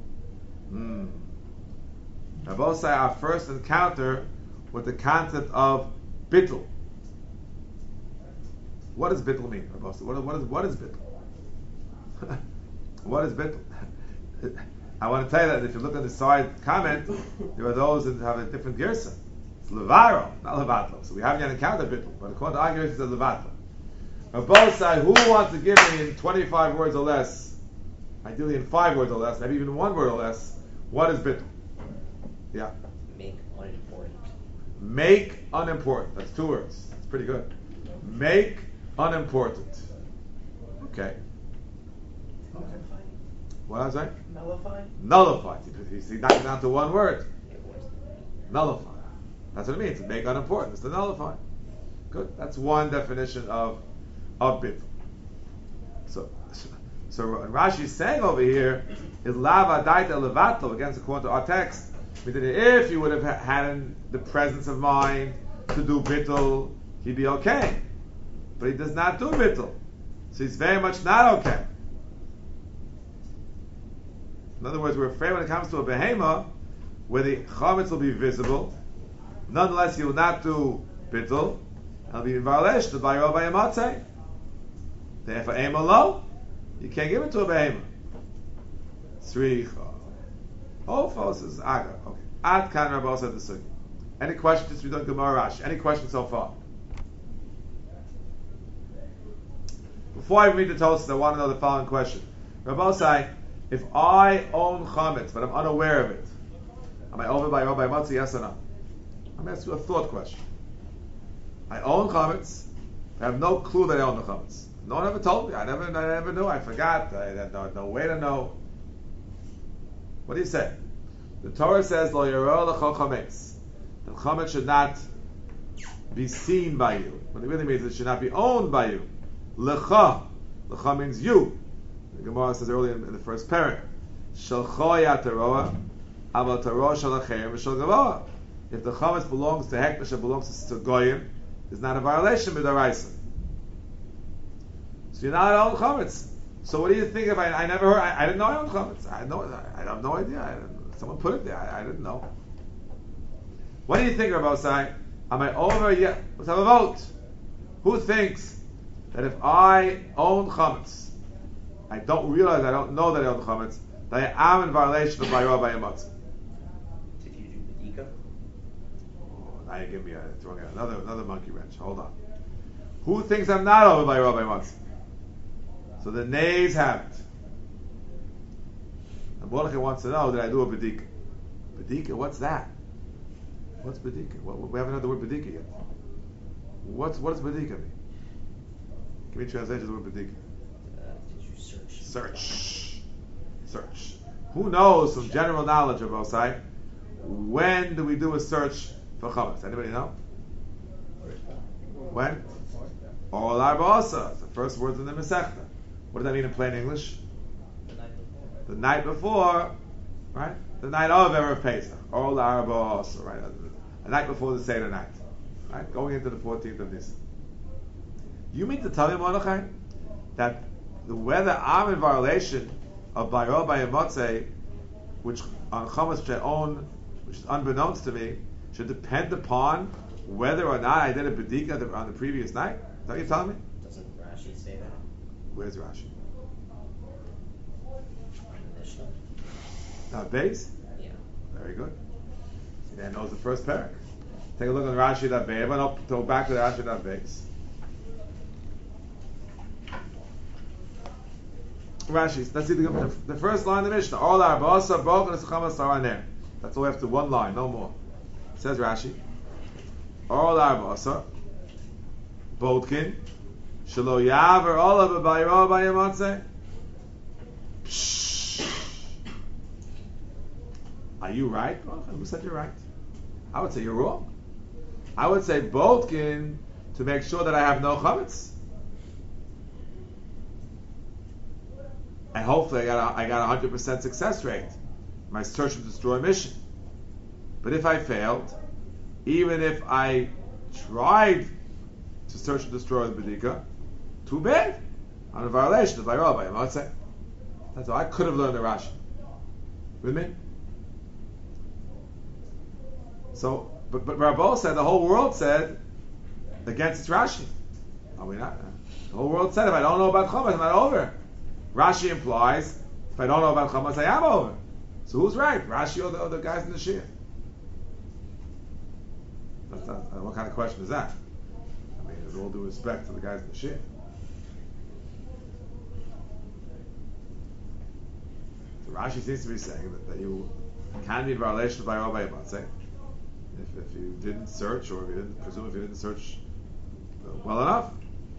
Rabbi say our first encounter with the concept of bittul. What does bittul mean, Rabbi? What is bittul? What is bittul? I want to tell you that if you look at the side comment, there are those that have a different girsa. It's levaro, not levatlo. So we haven't yet encountered bittul, but according to our girsa, it's levatlo. Rabbi say, who wants to give me in 25 words or less, ideally in 5 words or less, maybe even 1 word or less, what is bittul? Yeah. Make unimportant. Make unimportant. That's 2 words. It's pretty good. Make unimportant. Okay. What was I? Nullify. Nullify. You see, knock it down to 1 word. Nullify. That's what it means. Make unimportant. It's to nullify. Good. That's one definition of bittul. So what Rashi is saying over here is lava daita levatlo, against according to our text. If you would have had the presence of mind to do bittul, he'd be okay. But he does not do bittul. So he's very much not okay. In other words, we're afraid when it comes to a behema, where the chametz will be visible, nonetheless he will not do bittul, and will be in violation of bayro bayamatzei. Therefore, aim alone, you can't give it to a behema. Sricha. Ofos is aga. Okay. Ad kan Rabbi said the sugi. Any questions? Just we don't Gemara Rashi. Any questions so far? Before I read the Tosfos, I want to know the following question. Rabbi say, if I own chametz but I'm unaware of it, am I over by Rabbi Matzi? Yes or no? I'm going to ask you a thought question. I own chametz. I have no clue that I own the chametz. No one ever told me. I never knew. I forgot. I had no way to know. What do you say? The Torah says, "Lo yirah lecha chametz." The chametz should not be seen by you. What it really means is it should not be owned by you. Lecha. Lecha means you. The Gemara says earlier in the first parak. Shalcha ya teroah, aval teroah shalacheim v'shal gavoah. If the chametz belongs to hekdesh, it belongs to goyim, it's not a violation b'daraisa. So you're not own chametz. So what do you think if I never heard? I didn't know I owned chametz. I have no idea. Someone put it there. I didn't know. What do you think, Rabbi Sai? Am I over yet? Let's have a vote. Who thinks that if I own chametz, I don't realize, I don't know that I own chametz, that I am in violation of bayro bayamotz? If you do bedika. Oh, now you give me throwing out another monkey wrench. Hold on. Who thinks I'm not over bayro bayamotz? So the nays have it. And Mordechai wants to know that I do a bedika. Bedika, what's that? What's bedika? We haven't heard the word bedika yet. What does bedika mean? Give me a translation of the word bedika. Did you Search. Who knows from general knowledge of Osai, when do we do a search for chametz? Anybody know? When? All arba'asa. It's the first words in the Masechta. What does that mean in plain English? The night before, right? The night of Erev Pesach. All arba'asa, right? The night before the Seder night. Right? Going into the 14th of Nisan. You mean to tell me, Mordechai, that whether I'm in violation of Bayro Bayamotzei, which on Chametz She'on, which is unbeknownst to me, should depend upon whether or not I did a Bedika on the previous night? Is that what you're telling me? Doesn't Rashi say that? Where's Rashi? On the Mishnah? Base? Yeah. Very good. See, that knows the first parak. Take a look on Rashi that Be'ev, and I'll go back to the Rashi that base. Rashi, let's see the first line of the Mishnah. All our basa broken is chamas are there. That's all we have to one line, no more. Says Rashi. All our basa bodkin shelo yaver olav b'bayro b'yamatze. Are you right? Who said you're right? I would say you're wrong. I would say bodkin to make sure that I have no chametz. And hopefully I got 100% success rate. My search and destroy mission. But if I failed, even if I tried to search and destroy the Bedika, too bad. I'm in violation of my rabbi. I might say. That's all. I could have learned the Rashi. With me? So, but Rabbo said, the whole world said against its Rashi. Are we not? The whole world said, if I don't know about Chomas, I'm not over. Rashi implies, if I don't know about Chamas, I am over. So who's right? Rashi or the guys in the Shia? What kind of question is that? I mean, with all due respect to the guys in the Shia. So Rashi seems to be saying that you can be in violation by Rabbi Yamatze if you didn't search, or if you didn't search well enough.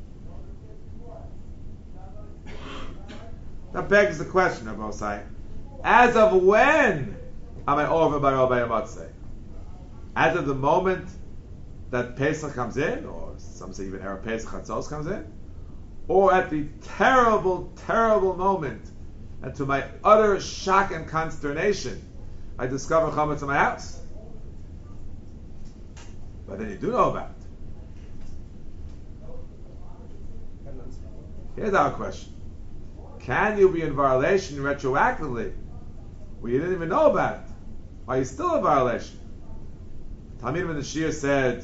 That begs the question, Rabbi Osai. As of when am I over by Rabbi Yamatze? As of the moment that Pesach comes in, or some say even Erev Pesach Chatzos comes in, or at the terrible, terrible moment, and to my utter shock and consternation, I discover chametz in my house. But then you do know about it. Here's our question. Can you be in violation retroactively where you didn't even know about it? Are you still in violation? Talmidim in the Shia said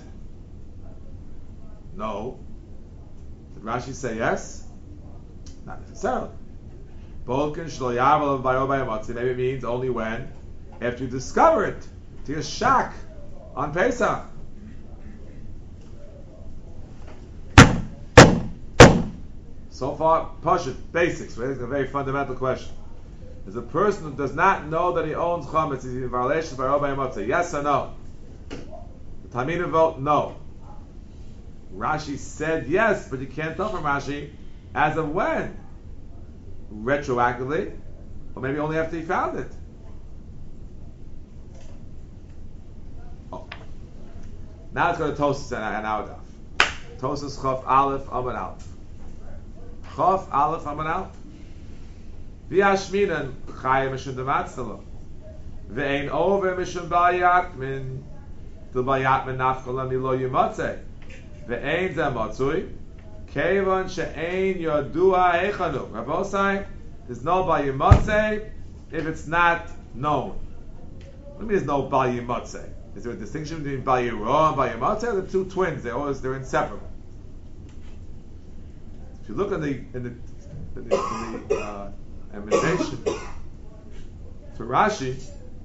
no. Did Rashi say yes? Not necessarily. Bolkin shlo yavel bayro bayamatzi. Maybe it means only when, after you discover it, to your shock on Pesach. So far, Pashut, basics, right? It's a very fundamental question. Is a person who does not know that he owns chametz, is he in violation by Rabbi Yamatze? Yes or no? The Talmidim vote no. Rashi said yes, but you can't tell from Rashi as of when? Retroactively, or maybe only after he found it. Oh. Now let's go to Tosas and our daf. Tosas Chof Aleph Amud Aleph. Chof Aleph Amud Aleph. V'yashminan Chayim Mishum Dematzalo. Ve'ein over Mishum Ba'yatmin. The Ba'yatmin Nafkolam Milo Yimatzeh. Ve'ein Zematzui. Kevon She'ein Yodua Eichanu. Rabbi Osai, there's no Ba'yimatzeh if it's not known. What do you mean there's no Ba'yimatzeh? Is there a distinction between Ba'yirah and Ba'yimatzeh? They're two twins. They're inseparable. If you look in the emendation to Rashi,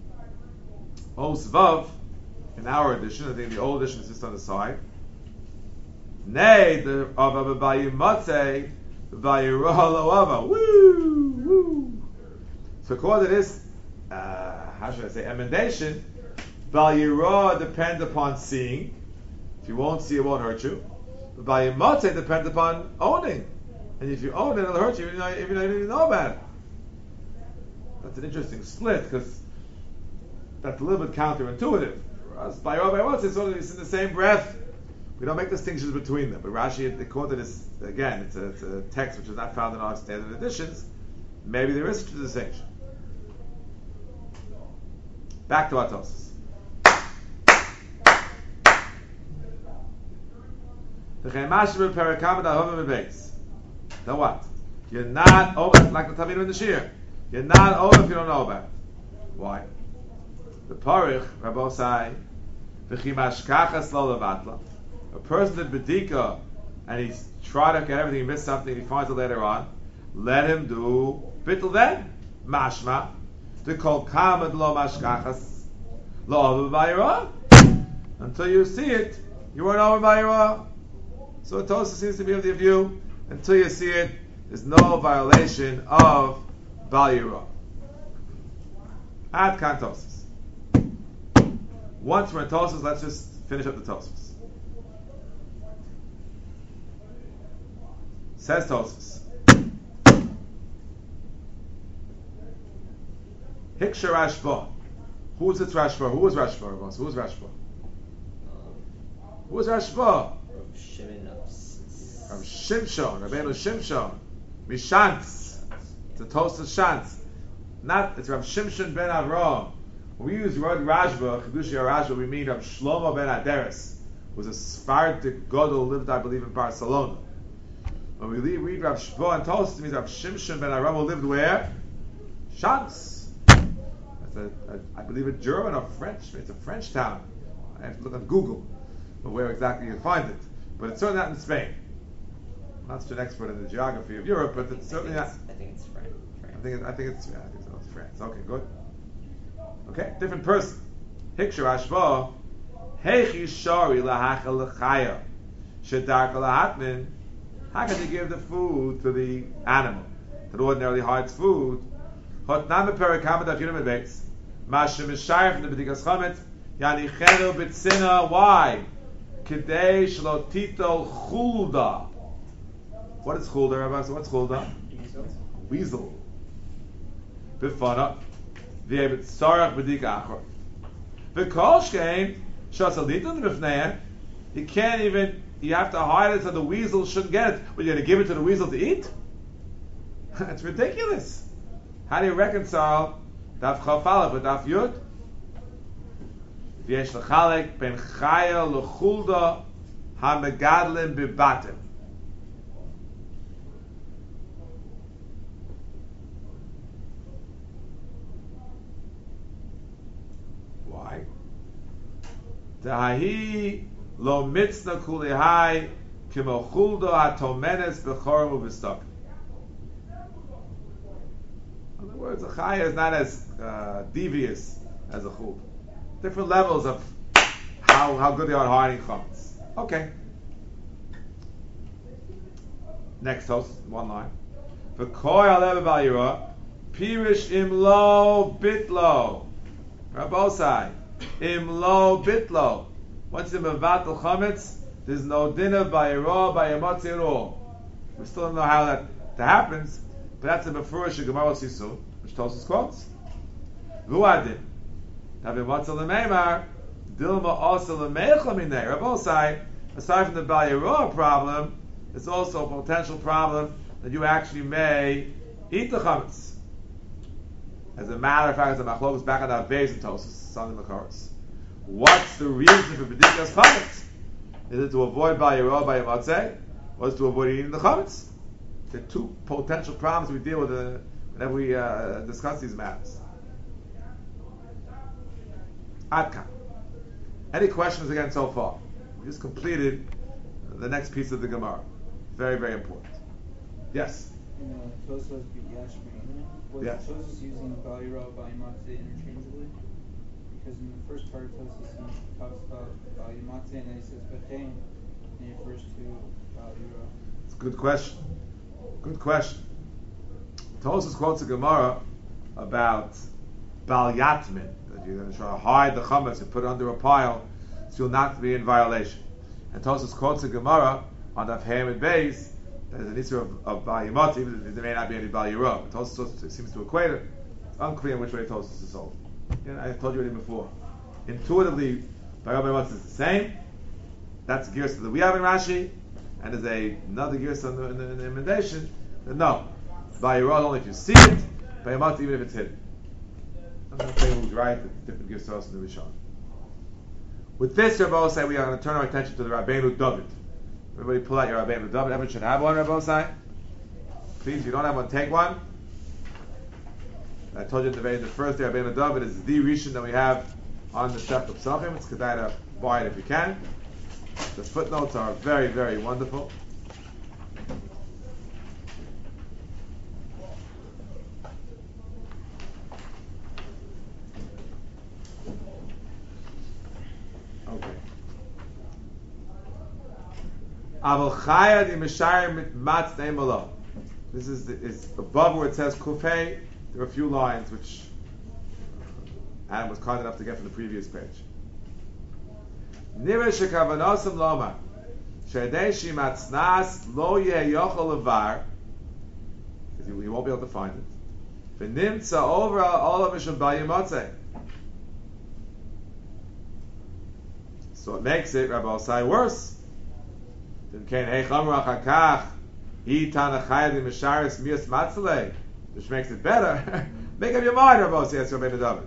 Osvav, in our edition, I think the old edition is just on the side. Nay, the of Ba'yimatzeh, Ba'yirah Lo'ava. Woo, woo. So according to this, how should I say, emendation, Ba'yirah depends upon seeing. If you won't see, it won't hurt you. Ba'yimatzeh depends upon owning. And if you own it, it'll hurt you even though you didn't even know about it. That's an interesting split, because that's a little bit counterintuitive. For us, Ba'yirah, it's sort of in the same breath. We don't make distinctions between them. But Rashi, according to this, again, it's a text which is not found in our standard editions. Maybe there is such a distinction. Back to our Tosas. Then what? You're not over, like the Talmidim in the Shir. You're not over if you don't know about it. Why? The Parich, Rabbosai, a person did Bedika and he's tried to get everything, he missed something, he finds it later on, let him do Bittul then. Mashma. To call Kamad lo Mashkachas lo Over Bayra. Until you see it, you weren't over Bayra. So Tosa seems to be of the view, until you see it, there's no violation of Bayra. Ad Kan Tosas. Once we're in Tosas, let's just finish up the Tosas. Says Tosas. Hiksha Rashba. Who's it Rashba? Who is Rashba? Who is Rashba? Who is Rashba? Rav Shimon of Rav Shimshon, Rabbeinu Shimshon, Mishantz. It's a toast of Shantz. Not, it's Rav Shimshon ben Avram. When we use the word Rashba, Chedushi Rashba, we mean Rav Shlomo ben Aderes, who was a Sephardic Gadol, lived, I believe, in Barcelona. When we read Rav Shba and toast, it means Rav Shimshon ben Avram, who lived where? Shantz. I believe a German or French. It's a French town. I have to look on Google, but where exactly you find it. But it's certainly not in Spain. I'm not such an expert in the geography of Europe, but it's certainly not. I think it's France. I think it's France. Okay, good. Okay, different person. Hiksher Ashba. Heichi Shari lahachal lechaya. Shedarka lahatnin. How can you give the food to the animal that ordinarily hides food? Hot name perikam daf yudam beis. Mashim mishayef in the bedikas chametz. Yani chenu b'tzina. Why? Kidei shlo tito chulda. What is chulda, Rabbi? So what's chulda? Weasel. Bifana. V'ebet sarach b'dik achor. V'kol shkein shasalitin b'fnei. You can't even. You have to hide it so the weasel shouldn't get it. But you're going to give it to the weasel to eat? It's ridiculous. How do you reconcile Daf Chaf Aleph with Daf Yud? V'yesh l'chalek ben chaya l'chulda ha-megadlim b'batim. Why? Tahahi lo mitzna kulihai kimo chulda ha-tomenes b'chorim u'b'stok. In other words, a chaya is not as devious as a chul. Different levels of how good they are at hiding chametz. Okay. Next host, one line. V'koi alev b'ayira, pirish imlo bitlo. Rabosai, imlo bitlo. Once you mevatel chametz, there's no dinner b'ayira b'yamotzi at all. We still don't know how that happens. But that's a Befurish Gemara Sisu, which Tosfos quotes. Ruadin. Tavim Matzah L'meimar, Dilma also L'meichel Minei. Rabosai, aside from the Bal Yeroah problem, it's also a potential problem that you actually may eat the chametz. As a matter of fact, as a machlokes back on that base in Tosfos, something Makaros. What's the reason for B'dikas chametz? Is it to avoid Bal Yeroah by Yamatzeh, or is it to avoid eating the chametz? The two potential problems we deal with whenever we discuss these matters. Adkan. Any questions again so far? We just completed the next piece of the Gemara. Very, very important. Yes? In Tosfos B'Yashmi, was Tosfos using Bal Yeroah by Yamatzeh interchangeably? Because in the first part of Tosfos he talks about Bal Yamatzeh and then he says B'chein, and he refers to Bal Yeroah. It's a good question. Good question. Tosfos quotes a Gemara about Bal Yatmin, that you're going to try to hide the chametz and put it under a pile so you'll not be in violation. And Tosfos quotes a Gemara on Daf Hey and Beis that is an issue of Bal Yamot, even if there may not be any Bal Yeroah. Tosfos seems to equate it. It's unclear in which way Tosfos is sold. Again, I told you already before. Intuitively, Bal Yamot is the same. That's the gears that we have in Rashi. And there's another gears in the emendation. No, Bal Yeroah only if you see it. Bal Yamot even if it's hidden. I'm going to say who's right. It's different gears to us in the Rishon. With this, Rabbi say we are going to turn our attention to the Rabbeinu David. Everybody pull out your Rabbeinu David. Everyone should have one, Rabbi Osai. Please, if you don't have one, take one. I told you the first day Rabbeinu David is the Rishon that we have on the Shech of Psachim. It's kedai to buy it if you can. The footnotes are very, very wonderful. Okay. Aval chayad imeshayim mit matz neimalo. This is above where it says kufay. There are a few lines which Adam was kind enough to get from the previous page. Nira shekavanosam loma shedei shimatznas lo yeh yochol levar, because you won't be able to find it. V'nimtza over all of mishum bayimotzei. So it makes it, Rabbi Osai, worse. Which makes it better. Make up your mind, Rabbi Osai, yes, Rabbi David.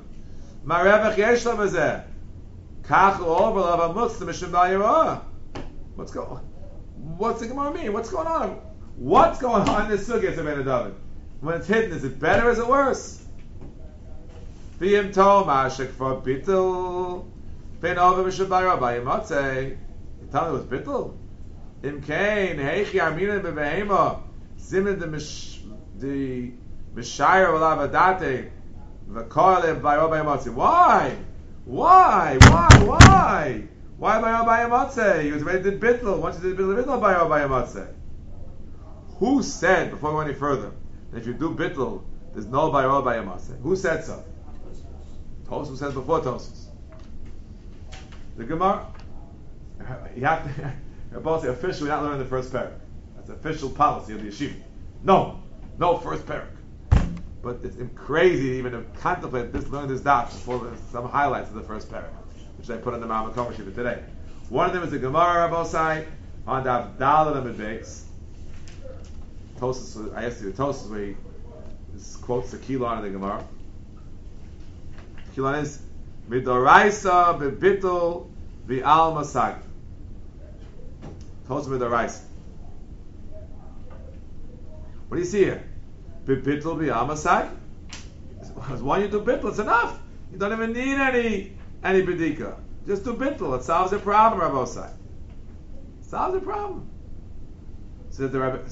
What's the Gemara mean? What's going on? What's going on in this sugya, Rabbi David? When it's hidden, is it better or is it worse? V'yim tol mashek for bittul. Ben over Mishum Bayra Bayimotze. You tell me it was bittul. Im kain heichi armina bebehema zimin the mishayir v'lavadate v'koilem Bayra Bayimotze. Why? Why Bayra Bayimotze? He was ready to do bittul. Once you did bittul, Bayra Bayimotze. Who said, before we go any further, that if you do bittul, there's no Bayra Bayimotze? Who said so? Tosfos says before Tosfos. The Gemara, you have to, you're both officially not learning the first parak. That's official policy of the yeshiva. No first parak. But it's crazy even to contemplate this, learn this daf before some highlights of the first parak, which I put on the Ma'amad Komer Shiva today. One of them is the Gemara Rabosai on daf Daled Amud Beis. Tosfos, I asked you the Tosfos where he quotes the Kilon of the Gemara. Kilon is Midoraisa bebitul v'al masag. Tosfos midoraisa. What do you see here? Bebitul v'al masag. As one you do bittul, it's enough. You don't even need any bedika. Just do bittul. It solves the problem, Rabbi Osai. Solves the problem. So the Rabbi.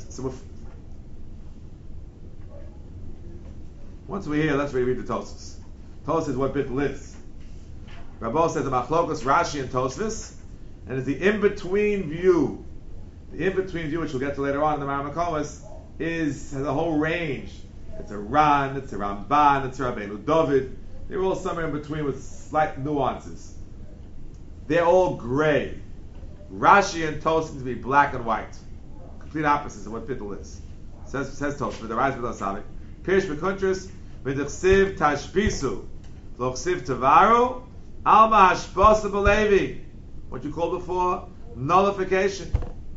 Once we're here, let's reread the Tosfos. Tosfos is what bittul is. Rabbi says the Machlokos Rashi and Tosfos, and it's the in-between view. The in-between view, which we'll get to later on in the Ma'amad Komer, has a whole range. It's a Ran, it's a Ramban, it's a Rabbeinu David. They're all somewhere in between with slight nuances. They're all gray. Rashi and Tosfos seem to be black and white. Complete opposites of what bittul is. Says Tosfos, the Rise with Osami. Pirish Bekuntris, V'dichsiv Tashbisu, V'lochsiv Tavaru, Alma Hashbasa B'Levi. What you called before? Nullification.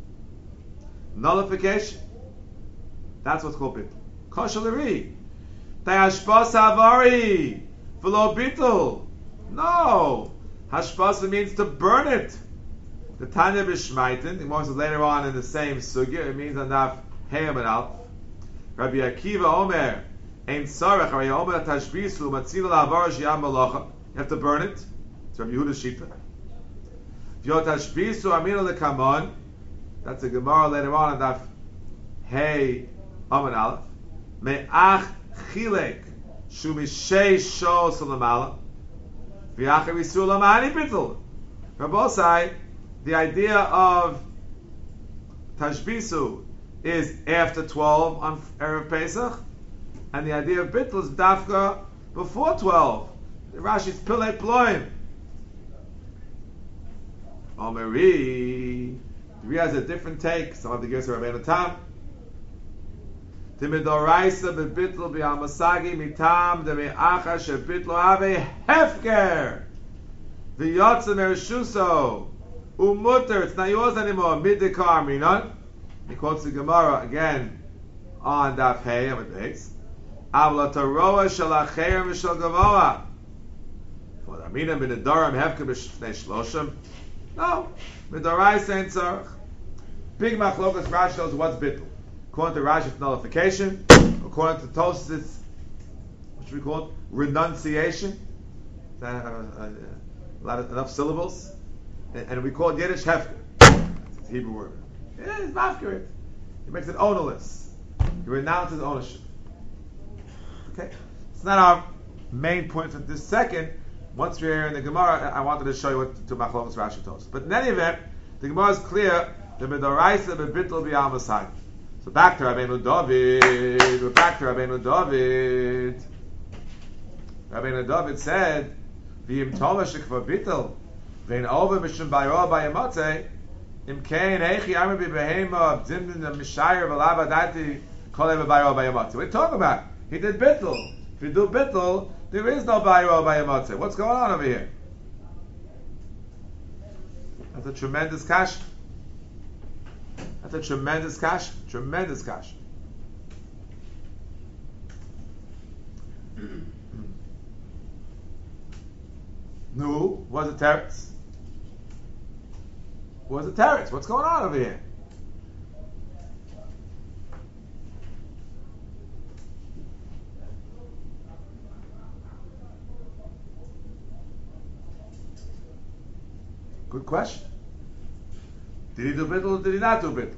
That's what's called bittul. Kosher Hashbasa Havari. V'lo bittul. No. Hashbasa means to burn it. The Tanya B'Shmaitin, the Gemara says later on in the same sugya, it means enough Hayam and Alf. Rabbi Akiva Omer, Ein Sarach, Rabbi Omer Tashbisu, Matzil Havar Shiyam Malacha. You have to burn it. It's Rabbi Yehuda's Shita. V'yotashbisu amina lekamon. That's a Gemara later on in Daf Hey Amud Aleph. Me'ach chilek shu mishei sho salamala. V'yacher isu lamani bittul. Rabbi Osai, the idea of tashbisu is after 12 on Erev Pesach, and the idea of bittul is dafka before 12. Rashi's Pilei Ploim. Omeri. He has a different take. Some of the gears are Rabbeinu Tam. Timidoraisa bebitl b'amasagi mitam demi'acha shebitlo ave hefker. V'yotza mereshuso. Umutter. It's not yours anymore. Midikar minon. He quotes the Gemara again on Daf Hey Amud Beis. Avla taroa shalacher mishal gavoa. For the Amina bin Adoram hefker b'shnei shloshim. No, midoraisa ain't tzarich. Big machlokas Rashi knows what's bittul. According to Rashi, it's nullification. According to Tosfos, it's what should we call it? Renunciation. Enough syllables, and we call it Yiddish hefker. It's a Hebrew word. Yeah, it's mafkirit. He makes it ownerless. He renounces ownership. Okay, it's not our main point for this second. Once we're here in the Gemara, I wanted to show you what to machlokas Rashi tells. But in any event, the Gemara is clear. The medoraisa bebitl b'al masai. So back to Rabbeinu David. We're back to Rabbeinu David. Rabbeinu David said, "V'im tomash shekvar bitl, v'in over mishum bayro bayamotzei, im kein eichi amar b'behema b'zimnin mishayer v'lav adati kolei b'bayro bayamotzei." We're talking about he did bitl. If you do bitl, there is no bayro bayamotzei. What's going on over here? That's a tremendous kash. That's a tremendous kash. Tremendous kash. No, what's the teretz? What's the teretz? What's going on over here? Good question. Did he do bittul or did he not do bittul?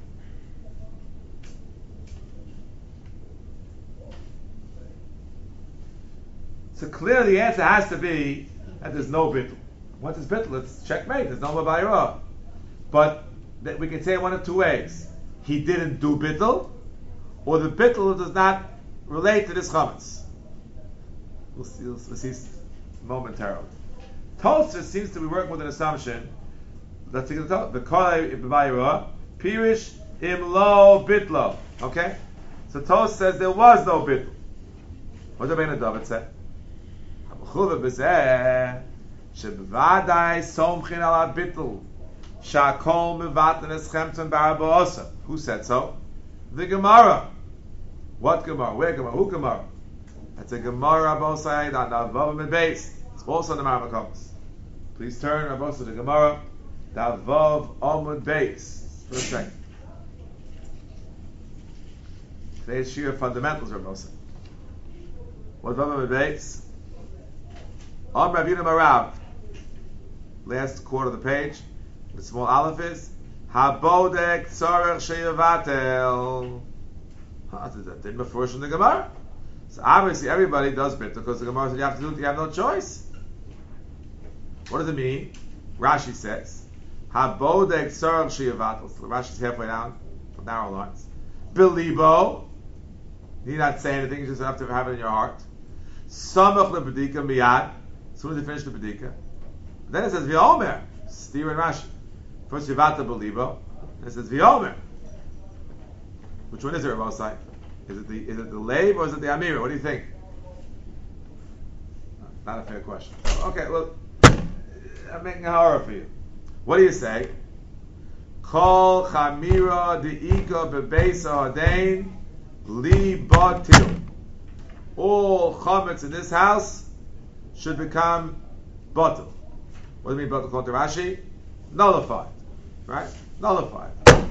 So clearly the answer has to be that there's no bittul. Once it's bittul, it's checkmate. There's no more bayra. But that we can say it one of two ways. He didn't do bittul, or the bittul does not relate to this chametz. We'll see momentarily. Tosfos seems to be working with an assumption. Let's take the kolei b'bayra pirish im lo bitlo. Okay, so Tosfos says there was no bittul. What did Rabbeinu David say? Who said so? The Gemara. What Gemara? Where Gemara? Who Gemara? That's a Gemara Rabosai on the Vav and base. It's also in the Maramakomas. Please turn Rabosai to the Gemara. The Vav Amud base. For a second. Today's Shir fundamentals Rabosai. What Vav and base? Om Ravina Marav. Last quarter of the page. The small aleph is Habodek Tzarech Sheyevatel. That didn't before in the Gemara. So obviously everybody does bit because the Gemara said you have to do it. You have no choice. What does it mean? Rashi says Habodek Tzarech Sheyevatel. So Rashi's halfway down from narrow lines. Bilibo. You need not say anything. You just have to have it in your heart. Samach lebedika miyad. As soon as you finish the Bedika, then it says V'omer, Steer and Rashi. First Yivata Belibo, and it says V'omer. Which one is it, Rabbi Osai? Is it the Leib or is it the Amira? What do you think? Not a fair question. Okay, well, I'm making a horror for you. What do you say? Kol Chamira De'ika Bebeisa Hadain Li Batil. All chametz in this house should become batel. What do you mean batel? According to Rashi, nullified, right? Nullified.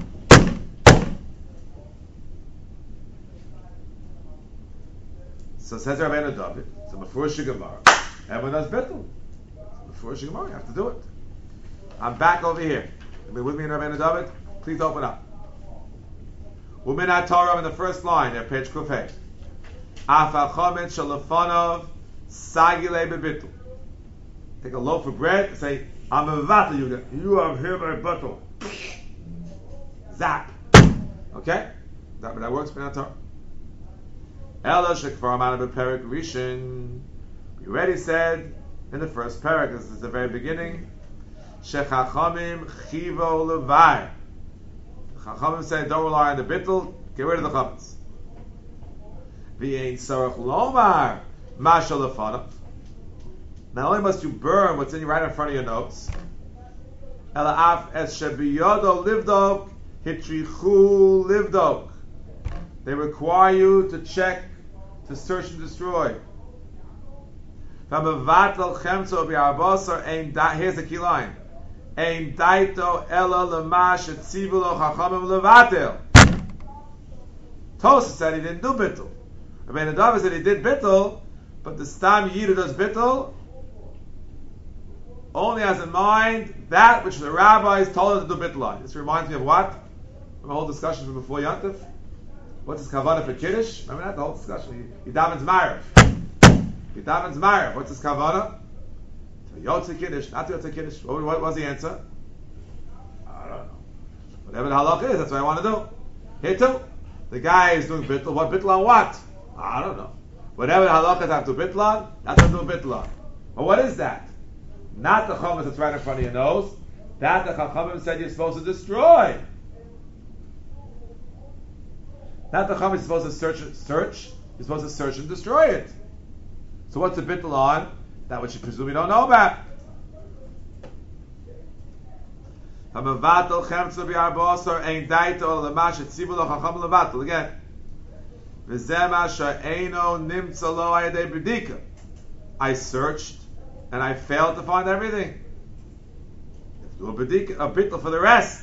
So says Rabbeinu David. So before Shigamara, everyone does batel. Before Shigamara, you have to do it. I'm back over here. You with me in Rabbeinu David? Please open up. Women at Torah in the first line, there, page Kufay. Afachomet shalafonov. Sagile bebitul. Take a loaf of bread and say, I'm a vatal you. You are here by bottle. Zap. Okay? That works for Torah. Ela shekvar amana beperik rishon. We already said in the first parak, this is the very beginning, shechachamim chivo levai. Chachamim say, don't rely on the bittul, get rid of the chametz. V'yein sarach lomar. Not only must you burn what's in right in front of your notes, they require you to check, to search and destroy. Here's the key line. Ein daito ela lemash etzivu lo chachamim levatel. Tosfos said he didn't do bittul. Rabbeinu David said he did bittul, but the Stam Yidu does bittul only has in mind that which the rabbis told him to do bittul on. This reminds me of what? From the whole discussion from before Yontif. What's his kavanah for Kiddush? Remember that? The whole discussion. He davens Ma'ariv. He davens Ma'ariv. What's his kavanah? To Yotze Kiddush, not to Yotze Kiddush. What was the answer? I don't know. Whatever the halakha is, that's what I want to do. Here too. The guy is doing bittul. What bittul on what? I don't know. Whatever the halachas have to bittul on, that's what to bittul on. But what is that? Not the chometz that's right in front of your nose. That the chachamim said you're supposed to destroy. Not the chometz you're supposed to search. You're supposed to search and destroy it. So what's the bittul on? That which you presume you don't know about. Again. I searched and I failed to find everything. Do a bittul for the rest.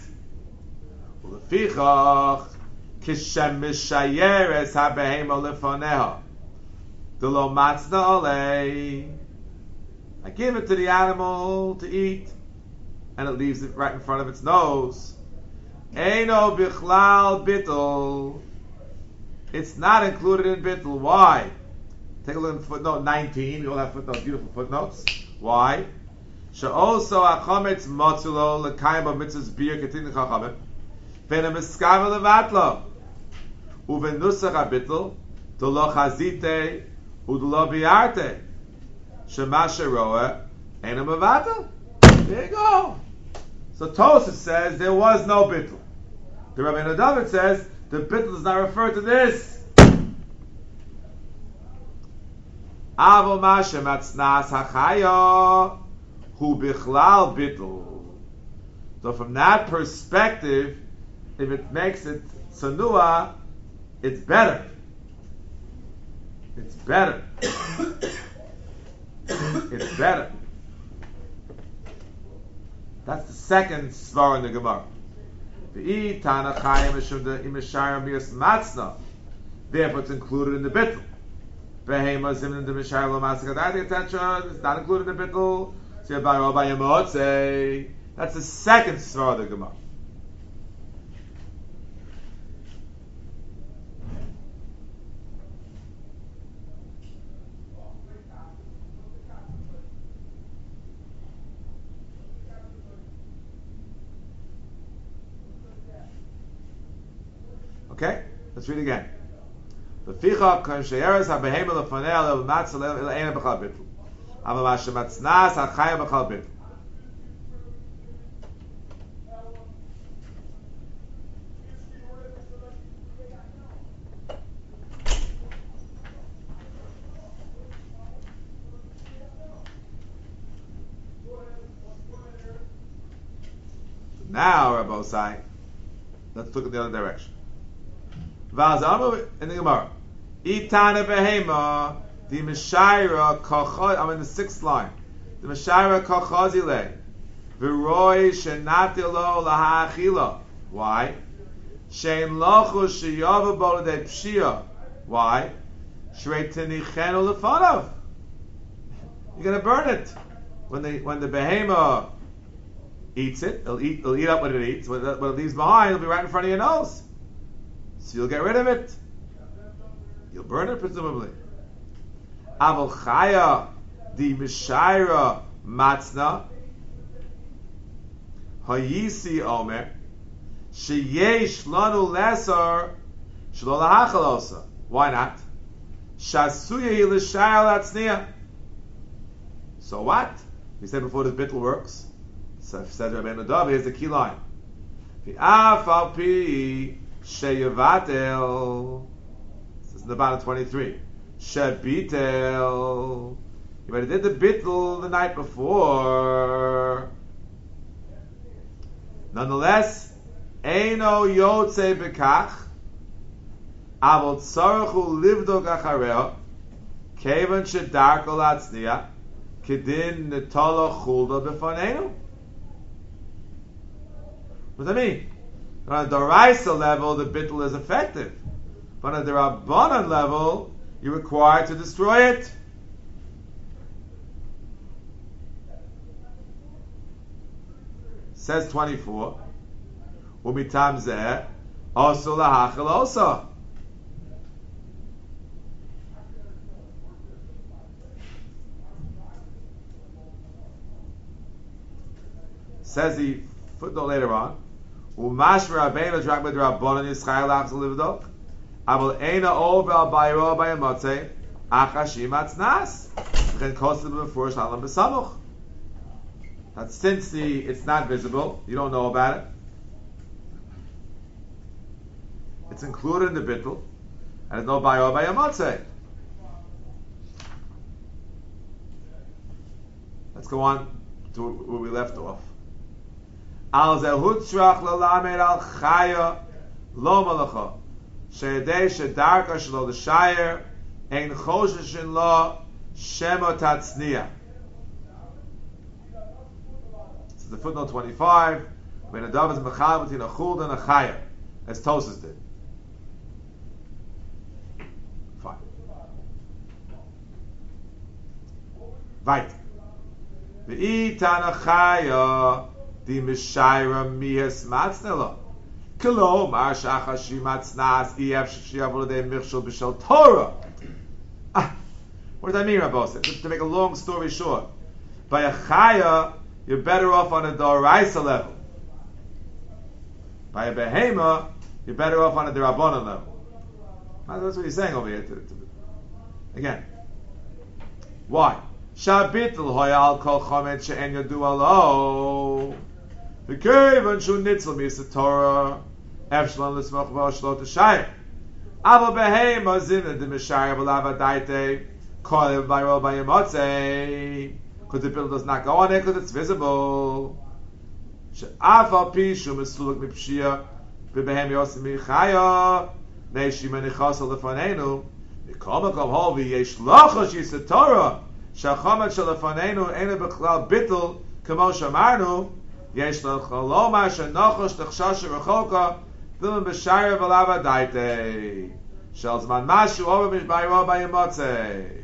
I give it to the animal to eat, and it leaves it right in front of its nose. Eino bichlal bittul. It's not included in bittul. Why? Take a look at footnote 19. We all have footnotes, beautiful footnotes. Why? She'oso achometz motzulo l'kayim b'mitzvahs bir ketin chachamim v'ena miskav levatlo uvenusach habittul d'lo chazite u'd'lo biarte shema sheroeh ena mevatel. There you go. So Tosfos says there was no bittul. The Rabbeinu David says the bittul does not refer to this. Avo mashem atznas hachaya hu bichlal bittul. So from that perspective, if it makes it sanua, it's better. It's better. It's better. That's the second svar in the Gemara. Therefore, it's included in the bittul. It's not included in the bittul. That's the second svar of the Gemara. Okay, let's read again. V'ficha kan sheyeres habehema lefanei le'matz le'ena b'chal bittul. Aval mashem atznas hachaya b'chal bittul. Now, Rabbosai, let's look at the other direction. V'azamu in the Gemara, Itana behema the Meshayra kachaz. I'm in the 6th line. The Meshayra kachazile v'roi shenatilo lahachila. Why? Shein lochu sheyava bolade pshia. Why? Shrei tenichenu lefanav. You're going to burn it when the behema eats it. It'll eat up what it eats. What it leaves behind, it'll be right in front of your nose. So you'll get rid of it. You'll burn it, presumably. Aval chaya di mishaira matzna hayisi omer sheyesh lanu lesar shelo lahachal osa. Why not? Shasuya hi l'shayal atzniya. So what? We said before the bittul works. So said Rabbeinu David, here's the key line. V'af al pi sheyevatel. This is in the bottom 23. Shebitel. You already did the bittul the night before. Nonetheless, eino yotze bekach avol tzarachu livdog achareo kevan shedarko latzniya kedin netala chulda b'fanenu. What does that mean? On a Doraisa level, the bittul is effective. But on the Rabbanan level, you're required to destroy it. Says 24. Umitam zeh, also lahachal also. Says the footnote later on. Umash Rabbeinu drak with Rabbanan Yisrael achzal livdok. Aval eina over al bayro bayamotze achashim atznas. Then kosev before shalom besamuch. That since it's not visible, you don't know about it. It's included in the bittul, and it's no bayro bayamotze. Let's go on to where we left off. Al zehutzrach lalamed al chaya lo malacha she'edei she'darka shelo l'shayer ein choshishin lo shemo tatzniya. This is the footnote 25. When a dove is mechal between a chuld and a chaya, as Tosas did. Fine. Vayt. V'itana chaya di mishayra mihas matznela. Kilo mar shachashi matznas ef shiyavol de michshel b'shel Torah. What does that mean, Rabbi? To make a long story short, by a chaya, you're better off on a doraisa level. By a behema, you're better off on a derabbanan level. That's what he's saying over here. Again, why? Shabitul hoyal kol chomet she'en yadu alo. V'kevan shu nitzel misa Torah efshlon l'smoch v'oshlot t'shayir. Ava behema zimna d'mishayir v'lava daite kolev v'ayro v'yamotze. Because the bill does not go on it because it's visible. She'afa pishu mesuluk mipshia v'behem yosim michaya neishim enichasal lefanenu v'kol makom hol v'yesh lochosh yisa Torah she'chomet shelefanenu ena b'chlal bittul kamo shamarnu yesh locholoma she'nochosh t'chshash rechoka v'lim b'shayir v'lava daite shel zman mashu over mishbayro b'yamotze.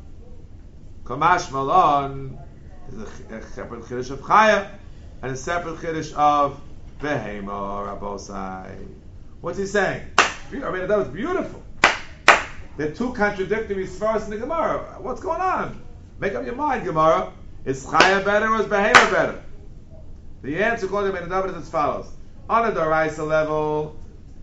Kamash Malon is a separate chiddush of Chaya and a separate chiddush of Behema Rabosai. What's he saying? I mean, that was beautiful. There are two contradictory svaros in the Gemara. What's going on? Make up your mind, Gemara. Is Chaya better or is Behema better? The answer according to Ben David is as follows. On a Doraisa level,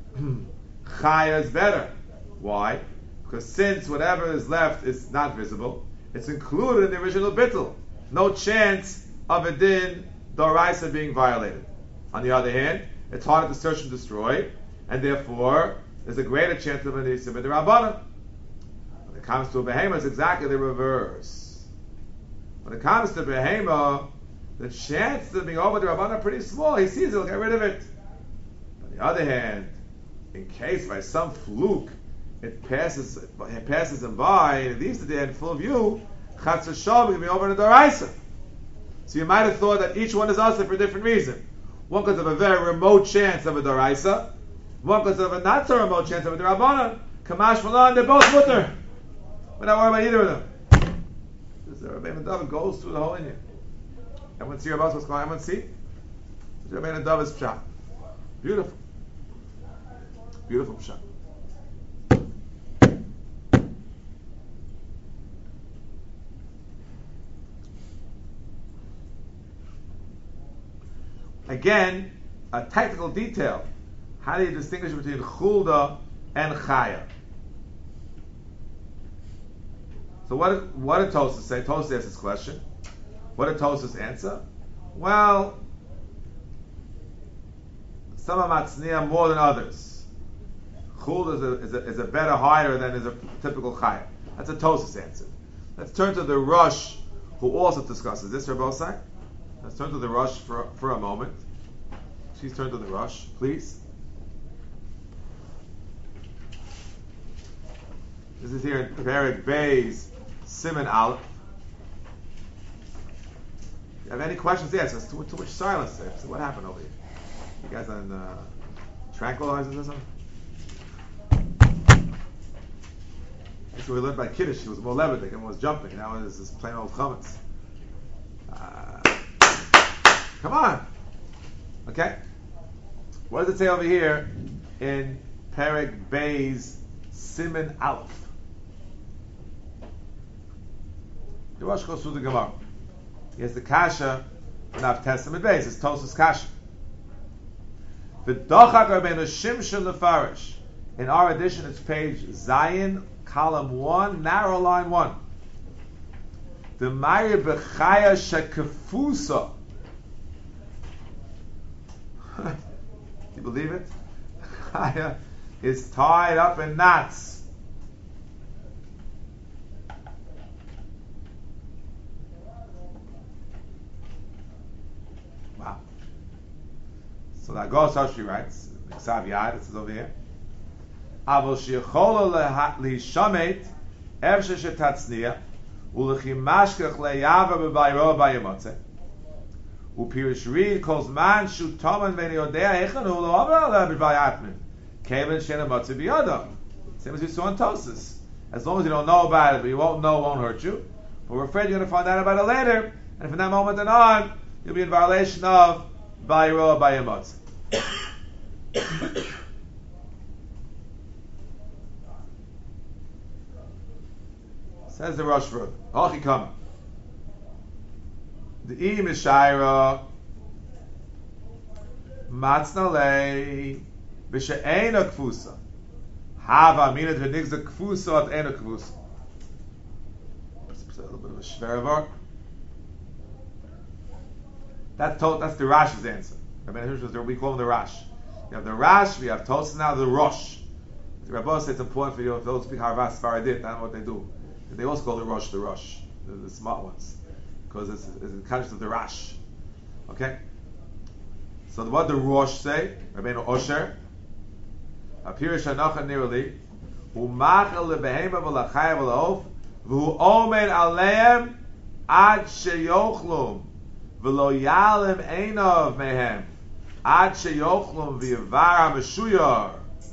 Chaya is better. Why? Because since whatever is left is not visible, it's included in the original bittul. No chance of a din doraisa being violated. On the other hand, it's harder to search and destroy, and therefore there's a greater chance of an isim in the rabbanon. When it comes to a behema, it's exactly the reverse. When it comes to behema, the chances of being over the rabbanon are pretty small. He sees it, he'll get rid of it. On the other hand, in case by some fluke it passes him by, and it leaves it there in full view, Chatzah Shalom can be over in the Doraisa. So you might have thought that each one is also for a different reason. One because of a very remote chance of a Doraisa, one because of a not so remote chance of a Derabanan. Kamash Malan, they're both mutter. We're not worried about either of them. This Rabbeinu David goes through the whole Inyan. Everyone see about what's going on? Everyone see? Rabbeinu David's pshat. Beautiful. Beautiful pshat. Again, a technical detail. How do you distinguish between chulda and chaya? So what did Tosas say? Tosas asked this question. What did Tosas answer? Well, some are matzniya more than others. Chulda is a better higher than is a typical chaya. That's a Tosas answer. Let's turn to the Rosh, who also discusses this. Rabosai. Let's turn to the Rosh for a moment. Please turn to the Rosh, please. This is here in Perek Beis, Siman Aleph. If you have any questions, yes. There's too much silence there. So what happened over here? You guys on tranquilizers or something? That's what we learned by Kiddush. It was more levitic, everyone was jumping. Now it's just plain old chametz. Come on. Okay? What does it say over here in Perek Beis Siman Aleph? The Rosh goes through the Gemara. He has the Kasha for Nav Testament Beis. It's Tosas Kasha. V'dochak Rabbeinu Shimshon Lefarish. In our edition, it's page Zion, column 1, narrow line 1. The Ma'ir B'chaya Shekafusa. You believe it? Chaya is tied up in knots. Wow. So that goes how she writes. Ksav Yad, it says over here. Avol shechola lishamet evshe shetatzniya ulechimashkech leyava b'bayro b'yamotze. Upirish read calls man shoot Toman ben Yodea Echanu Lo'avar B'Vayatmin Kevin Shena Matzi B'Yada. Same as we saw in Tosis. As long as you don't know about it, but you won't know, it won't hurt you. But we're afraid you're going to find out about it later, and from that moment on, you'll be in violation of B'Yiro B'Yamotzi. Says the Rosh V'Rud. Hochi Kama. The E Mishaira Matznalei B'She'ena Kfusa Hava Minat V'Nigza Kfusa At Ena Kfusa. It's a little bit of a shveravar. That's the Rash's answer. We call him the Rash. You have the Rash, we have Tosa now, the Rosh. The Rabbah says it's important for you if those speak Harvas Faradit, I don't know what they do. They also call the Rosh, the smart ones. Because it's conscious of the Rash. Okay? So what the Rosh say? Rabbeinu Osher. Apirish hanocha nirali. Umachel lebehema v'lachaya v'laof. V'hu omer aleim ad sheyochlum. V'lo yalim einov mehem. Ad sheyochlum v'yavar ha-meshuyar.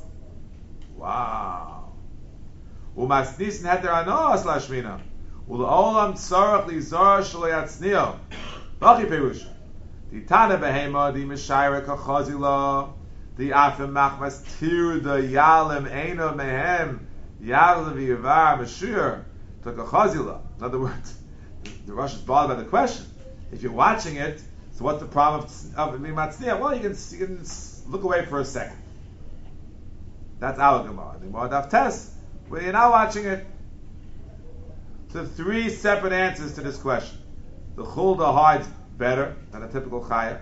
Wow. Umasnis neter anos lashmina. Ul'olam tzarach lizar shlo yatzniyo. Bachi perusha. Di tana behema di mishayra kachazila. Di afim machmas tir the yalim eino mehem. Yalim v'yavar meshuyar. To kachazila. In other words, the Rosh is bothered by the question. If you're watching it, so what's the problem of mimatzniya? Well, you can look away for a second. That's our Gemara. The Gemara Daf Tes, where you're not watching it. So 3 separate answers to this question. The Chulda hides better than a typical Chaya.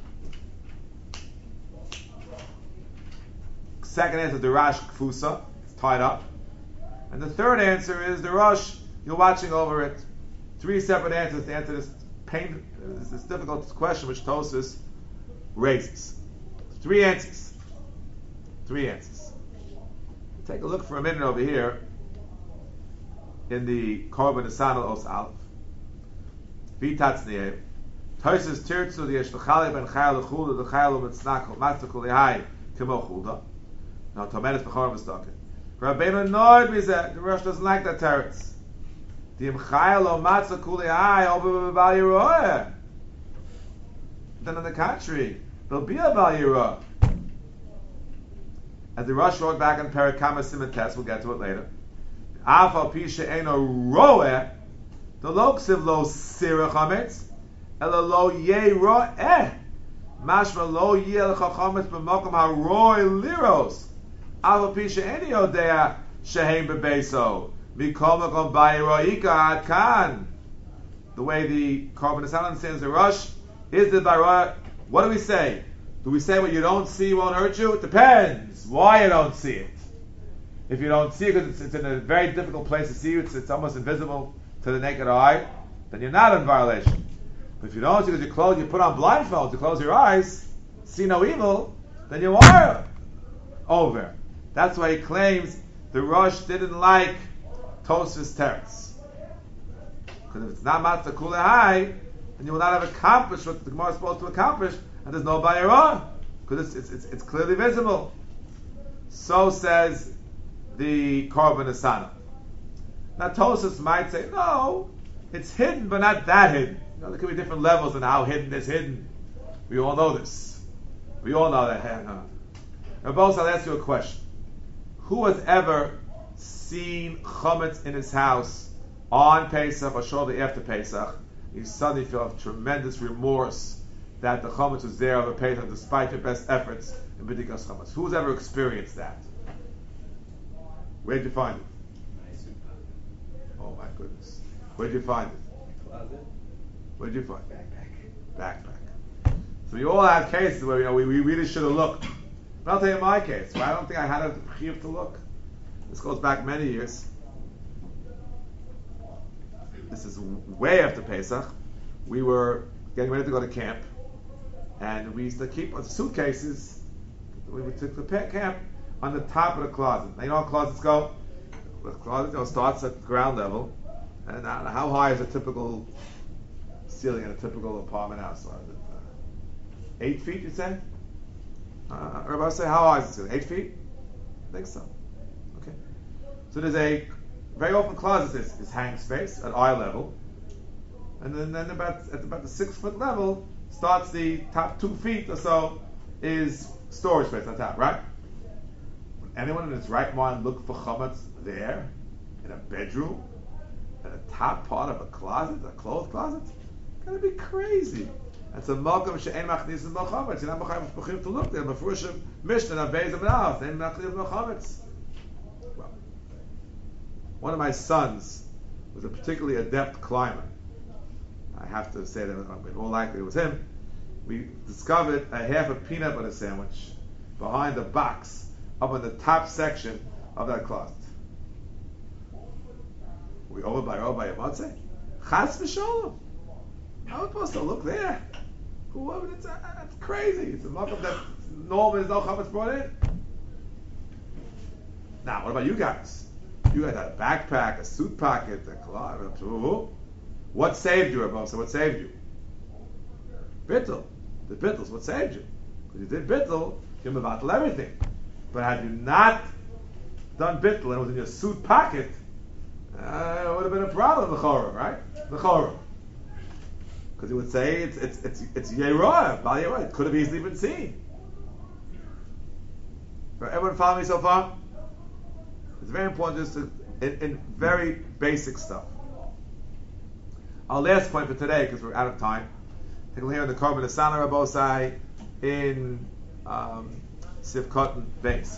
Second answer, the Rash Kfusa, it's tied up. And the third answer is the Rosh, you're watching over it. 3 separate answers to answer this difficult question which Tosfos raises. 3 answers. 3 answers. Take a look for a minute over here in the Korban Nisanel Os Aleph. Vitatzniyev. Tosfos tirtzu the Yeshvachali ben Chayal Chulda the Chayal U'Mitznakol Matzakul Yehai Kimo Chulda. Now Tomenes B'Chorim V'Stokin. Rabbeinu Noid Mizeh. The Rosh doesn't like that teretz. The Imchayal U'Matzakul Yehai over B'Bal Yeroeh. Then on the contrary, there'll be a Bal Yeroeh. As the Rosh wrote back in Perek Kama Siman Tes, we'll get to it later. Afal Pisha Eino Roeh, the Loksiv Lo Sirah Chametz, Ela Lo Ye Roeh, Mashma Lo Ye El Chachametz B'Mokom HaRoy Liros, Afal Pisha Eni Odea Shehem Bebeso, Mikol Mokom Bayiroika Ad Kan. The way the Korban Nisanel understands the Rosh is the Bayiroah. What do we say? Do we say what you don't see won't hurt you? It depends why you don't see it. If you don't see it because it's in a very difficult place to see, it's almost invisible to the naked eye, then you're not in violation. But if you don't see it because you put on blindfolds to close your eyes, see no evil, then you are over. That's why he claims the Rosh didn't like Tosfos teretz. Because if it's not Matzah Kulei, then you will not have accomplished what the Gemara is supposed to accomplish, and there's no Bayirah. because it's clearly visible. So says the Korban Asana. Now Tosfos might say, no, it's hidden, but not that hidden. There could be different levels in how hidden is hidden. We all know this. We all know that. Rabos, I'll ask you a question. Who has ever seen chametz in his house on Pesach or shortly after Pesach? You suddenly feel tremendous remorse that the chametz was there over Pesach despite your best efforts in B'dikas chametz. Who's ever experienced that? Where'd you find it? Oh my goodness. Where'd you find it? Closet. Where'd you find it? Backpack. So we all have cases where we really should have looked. But I'll tell you my case. I don't think I had a chiyuv to look. This goes back many years. This is way after Pesach. We were getting ready to go to camp, and we used to keep suitcases. We took the camp on the top of the closet. Now, you know how closets go? The closet starts at ground level, and how high is a typical ceiling in a typical apartment house? 8 feet, you say? Everybody say, how high is the ceiling? 8 feet? I think so. Okay. So there's a very open closet is hang space at eye level, and then about the 6 foot level starts the top 2 feet or so is storage space on top, right? Would anyone in his right mind look for chametz there in a bedroom, in the top part of a closet, a clothes closet? It's gonna be crazy. That's a malkum she'en machnisim b'chametz. You're not mechayiv to look there. B'furushim mishnah beis amnaf. Ein machnisim b'chametz. Well, one of my sons was a particularly adept climber. I have to say that in all likely it was him. We discovered a half a peanut butter sandwich behind a box up in the top section of that closet. We over by Yamatzeh? Chas v'sholom. How are we supposed to look there? That's crazy. It's a malkum that normally there's no chametz brought in. Now, what about you guys? You guys had a backpack, a suit pocket, a cloth. What saved you, Rabbi? So what saved you? Bittul. The bittel's what saved you. Because you did bittul, you mevatel everything. But had you not done bittul and it was in your suit pocket, it would have been a problem, the chorah, right? The chorah. Because he would say it's yerah, bal yerah. It could have easily been seen. Everyone follow me so far? It's very important just to, in very basic stuff. Our last point for today, because we're out of time, take a look here in the Korban Asana Rabosai in Sivkot base.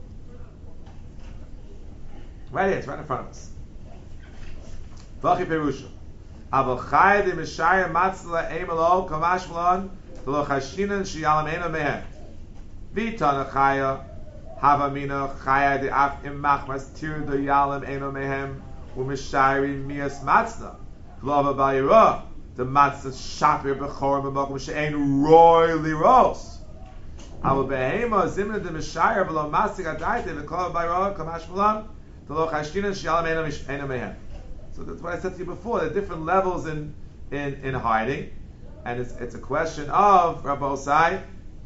Right here, it's right in front of us. Vachi Perusha. Aval Chai de Mishaya Matzla Eimelo Kamash Malon Telo Chashinan Shiyalam Eina Mehem Vitana Chaya Havamina Chaya de Af Imachmas Tir Do Yalam Eina Mehem Umishayri Mias Matzla Glava Bayira the Matzla Shapir Bechor B'Mokum She'ein Roy Liros Aval Behema Zimna de Mishaya V'Lo Masik Adaite V'Klava Bayira Kamash Malon Telo Chashinan Shiyalam Eina Mehem. So that's what I said to you before. There are different levels in hiding, and it's a question of Rabbi Osai,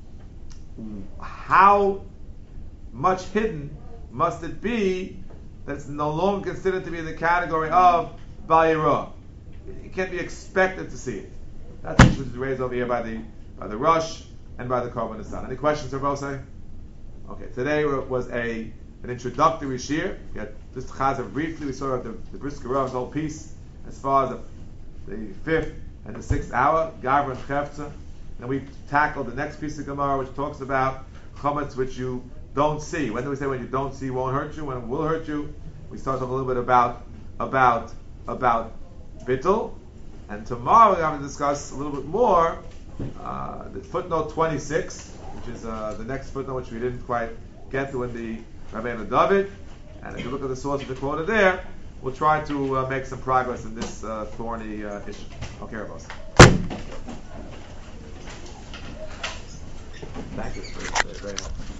how much hidden must it be that it's no longer considered to be in the category of Bayirah? It can't be expected to see it. That's the issue which is raised over here by the Rosh and by the Korban Asana. Any questions, Rabbi Osai? Okay, today was an introductory shir. We had just Chazer briefly. We saw the Brisker Rav's whole piece as far as the 5th and the 6th hour, Gavra and Chefza. And we tackled the next piece of Gemara, which talks about chametz which you don't see. When do we say when you don't see won't hurt you? When it will hurt you? We start talking a little bit about bittul. And tomorrow we're going to discuss a little bit more the footnote 26, which is the next footnote which we didn't quite get to in the Rabbeinu David, and if you look at the source of the quoted there, we'll try to make some progress in this thorny issue. Okay, Rabbi. Thank you. It's very helpful.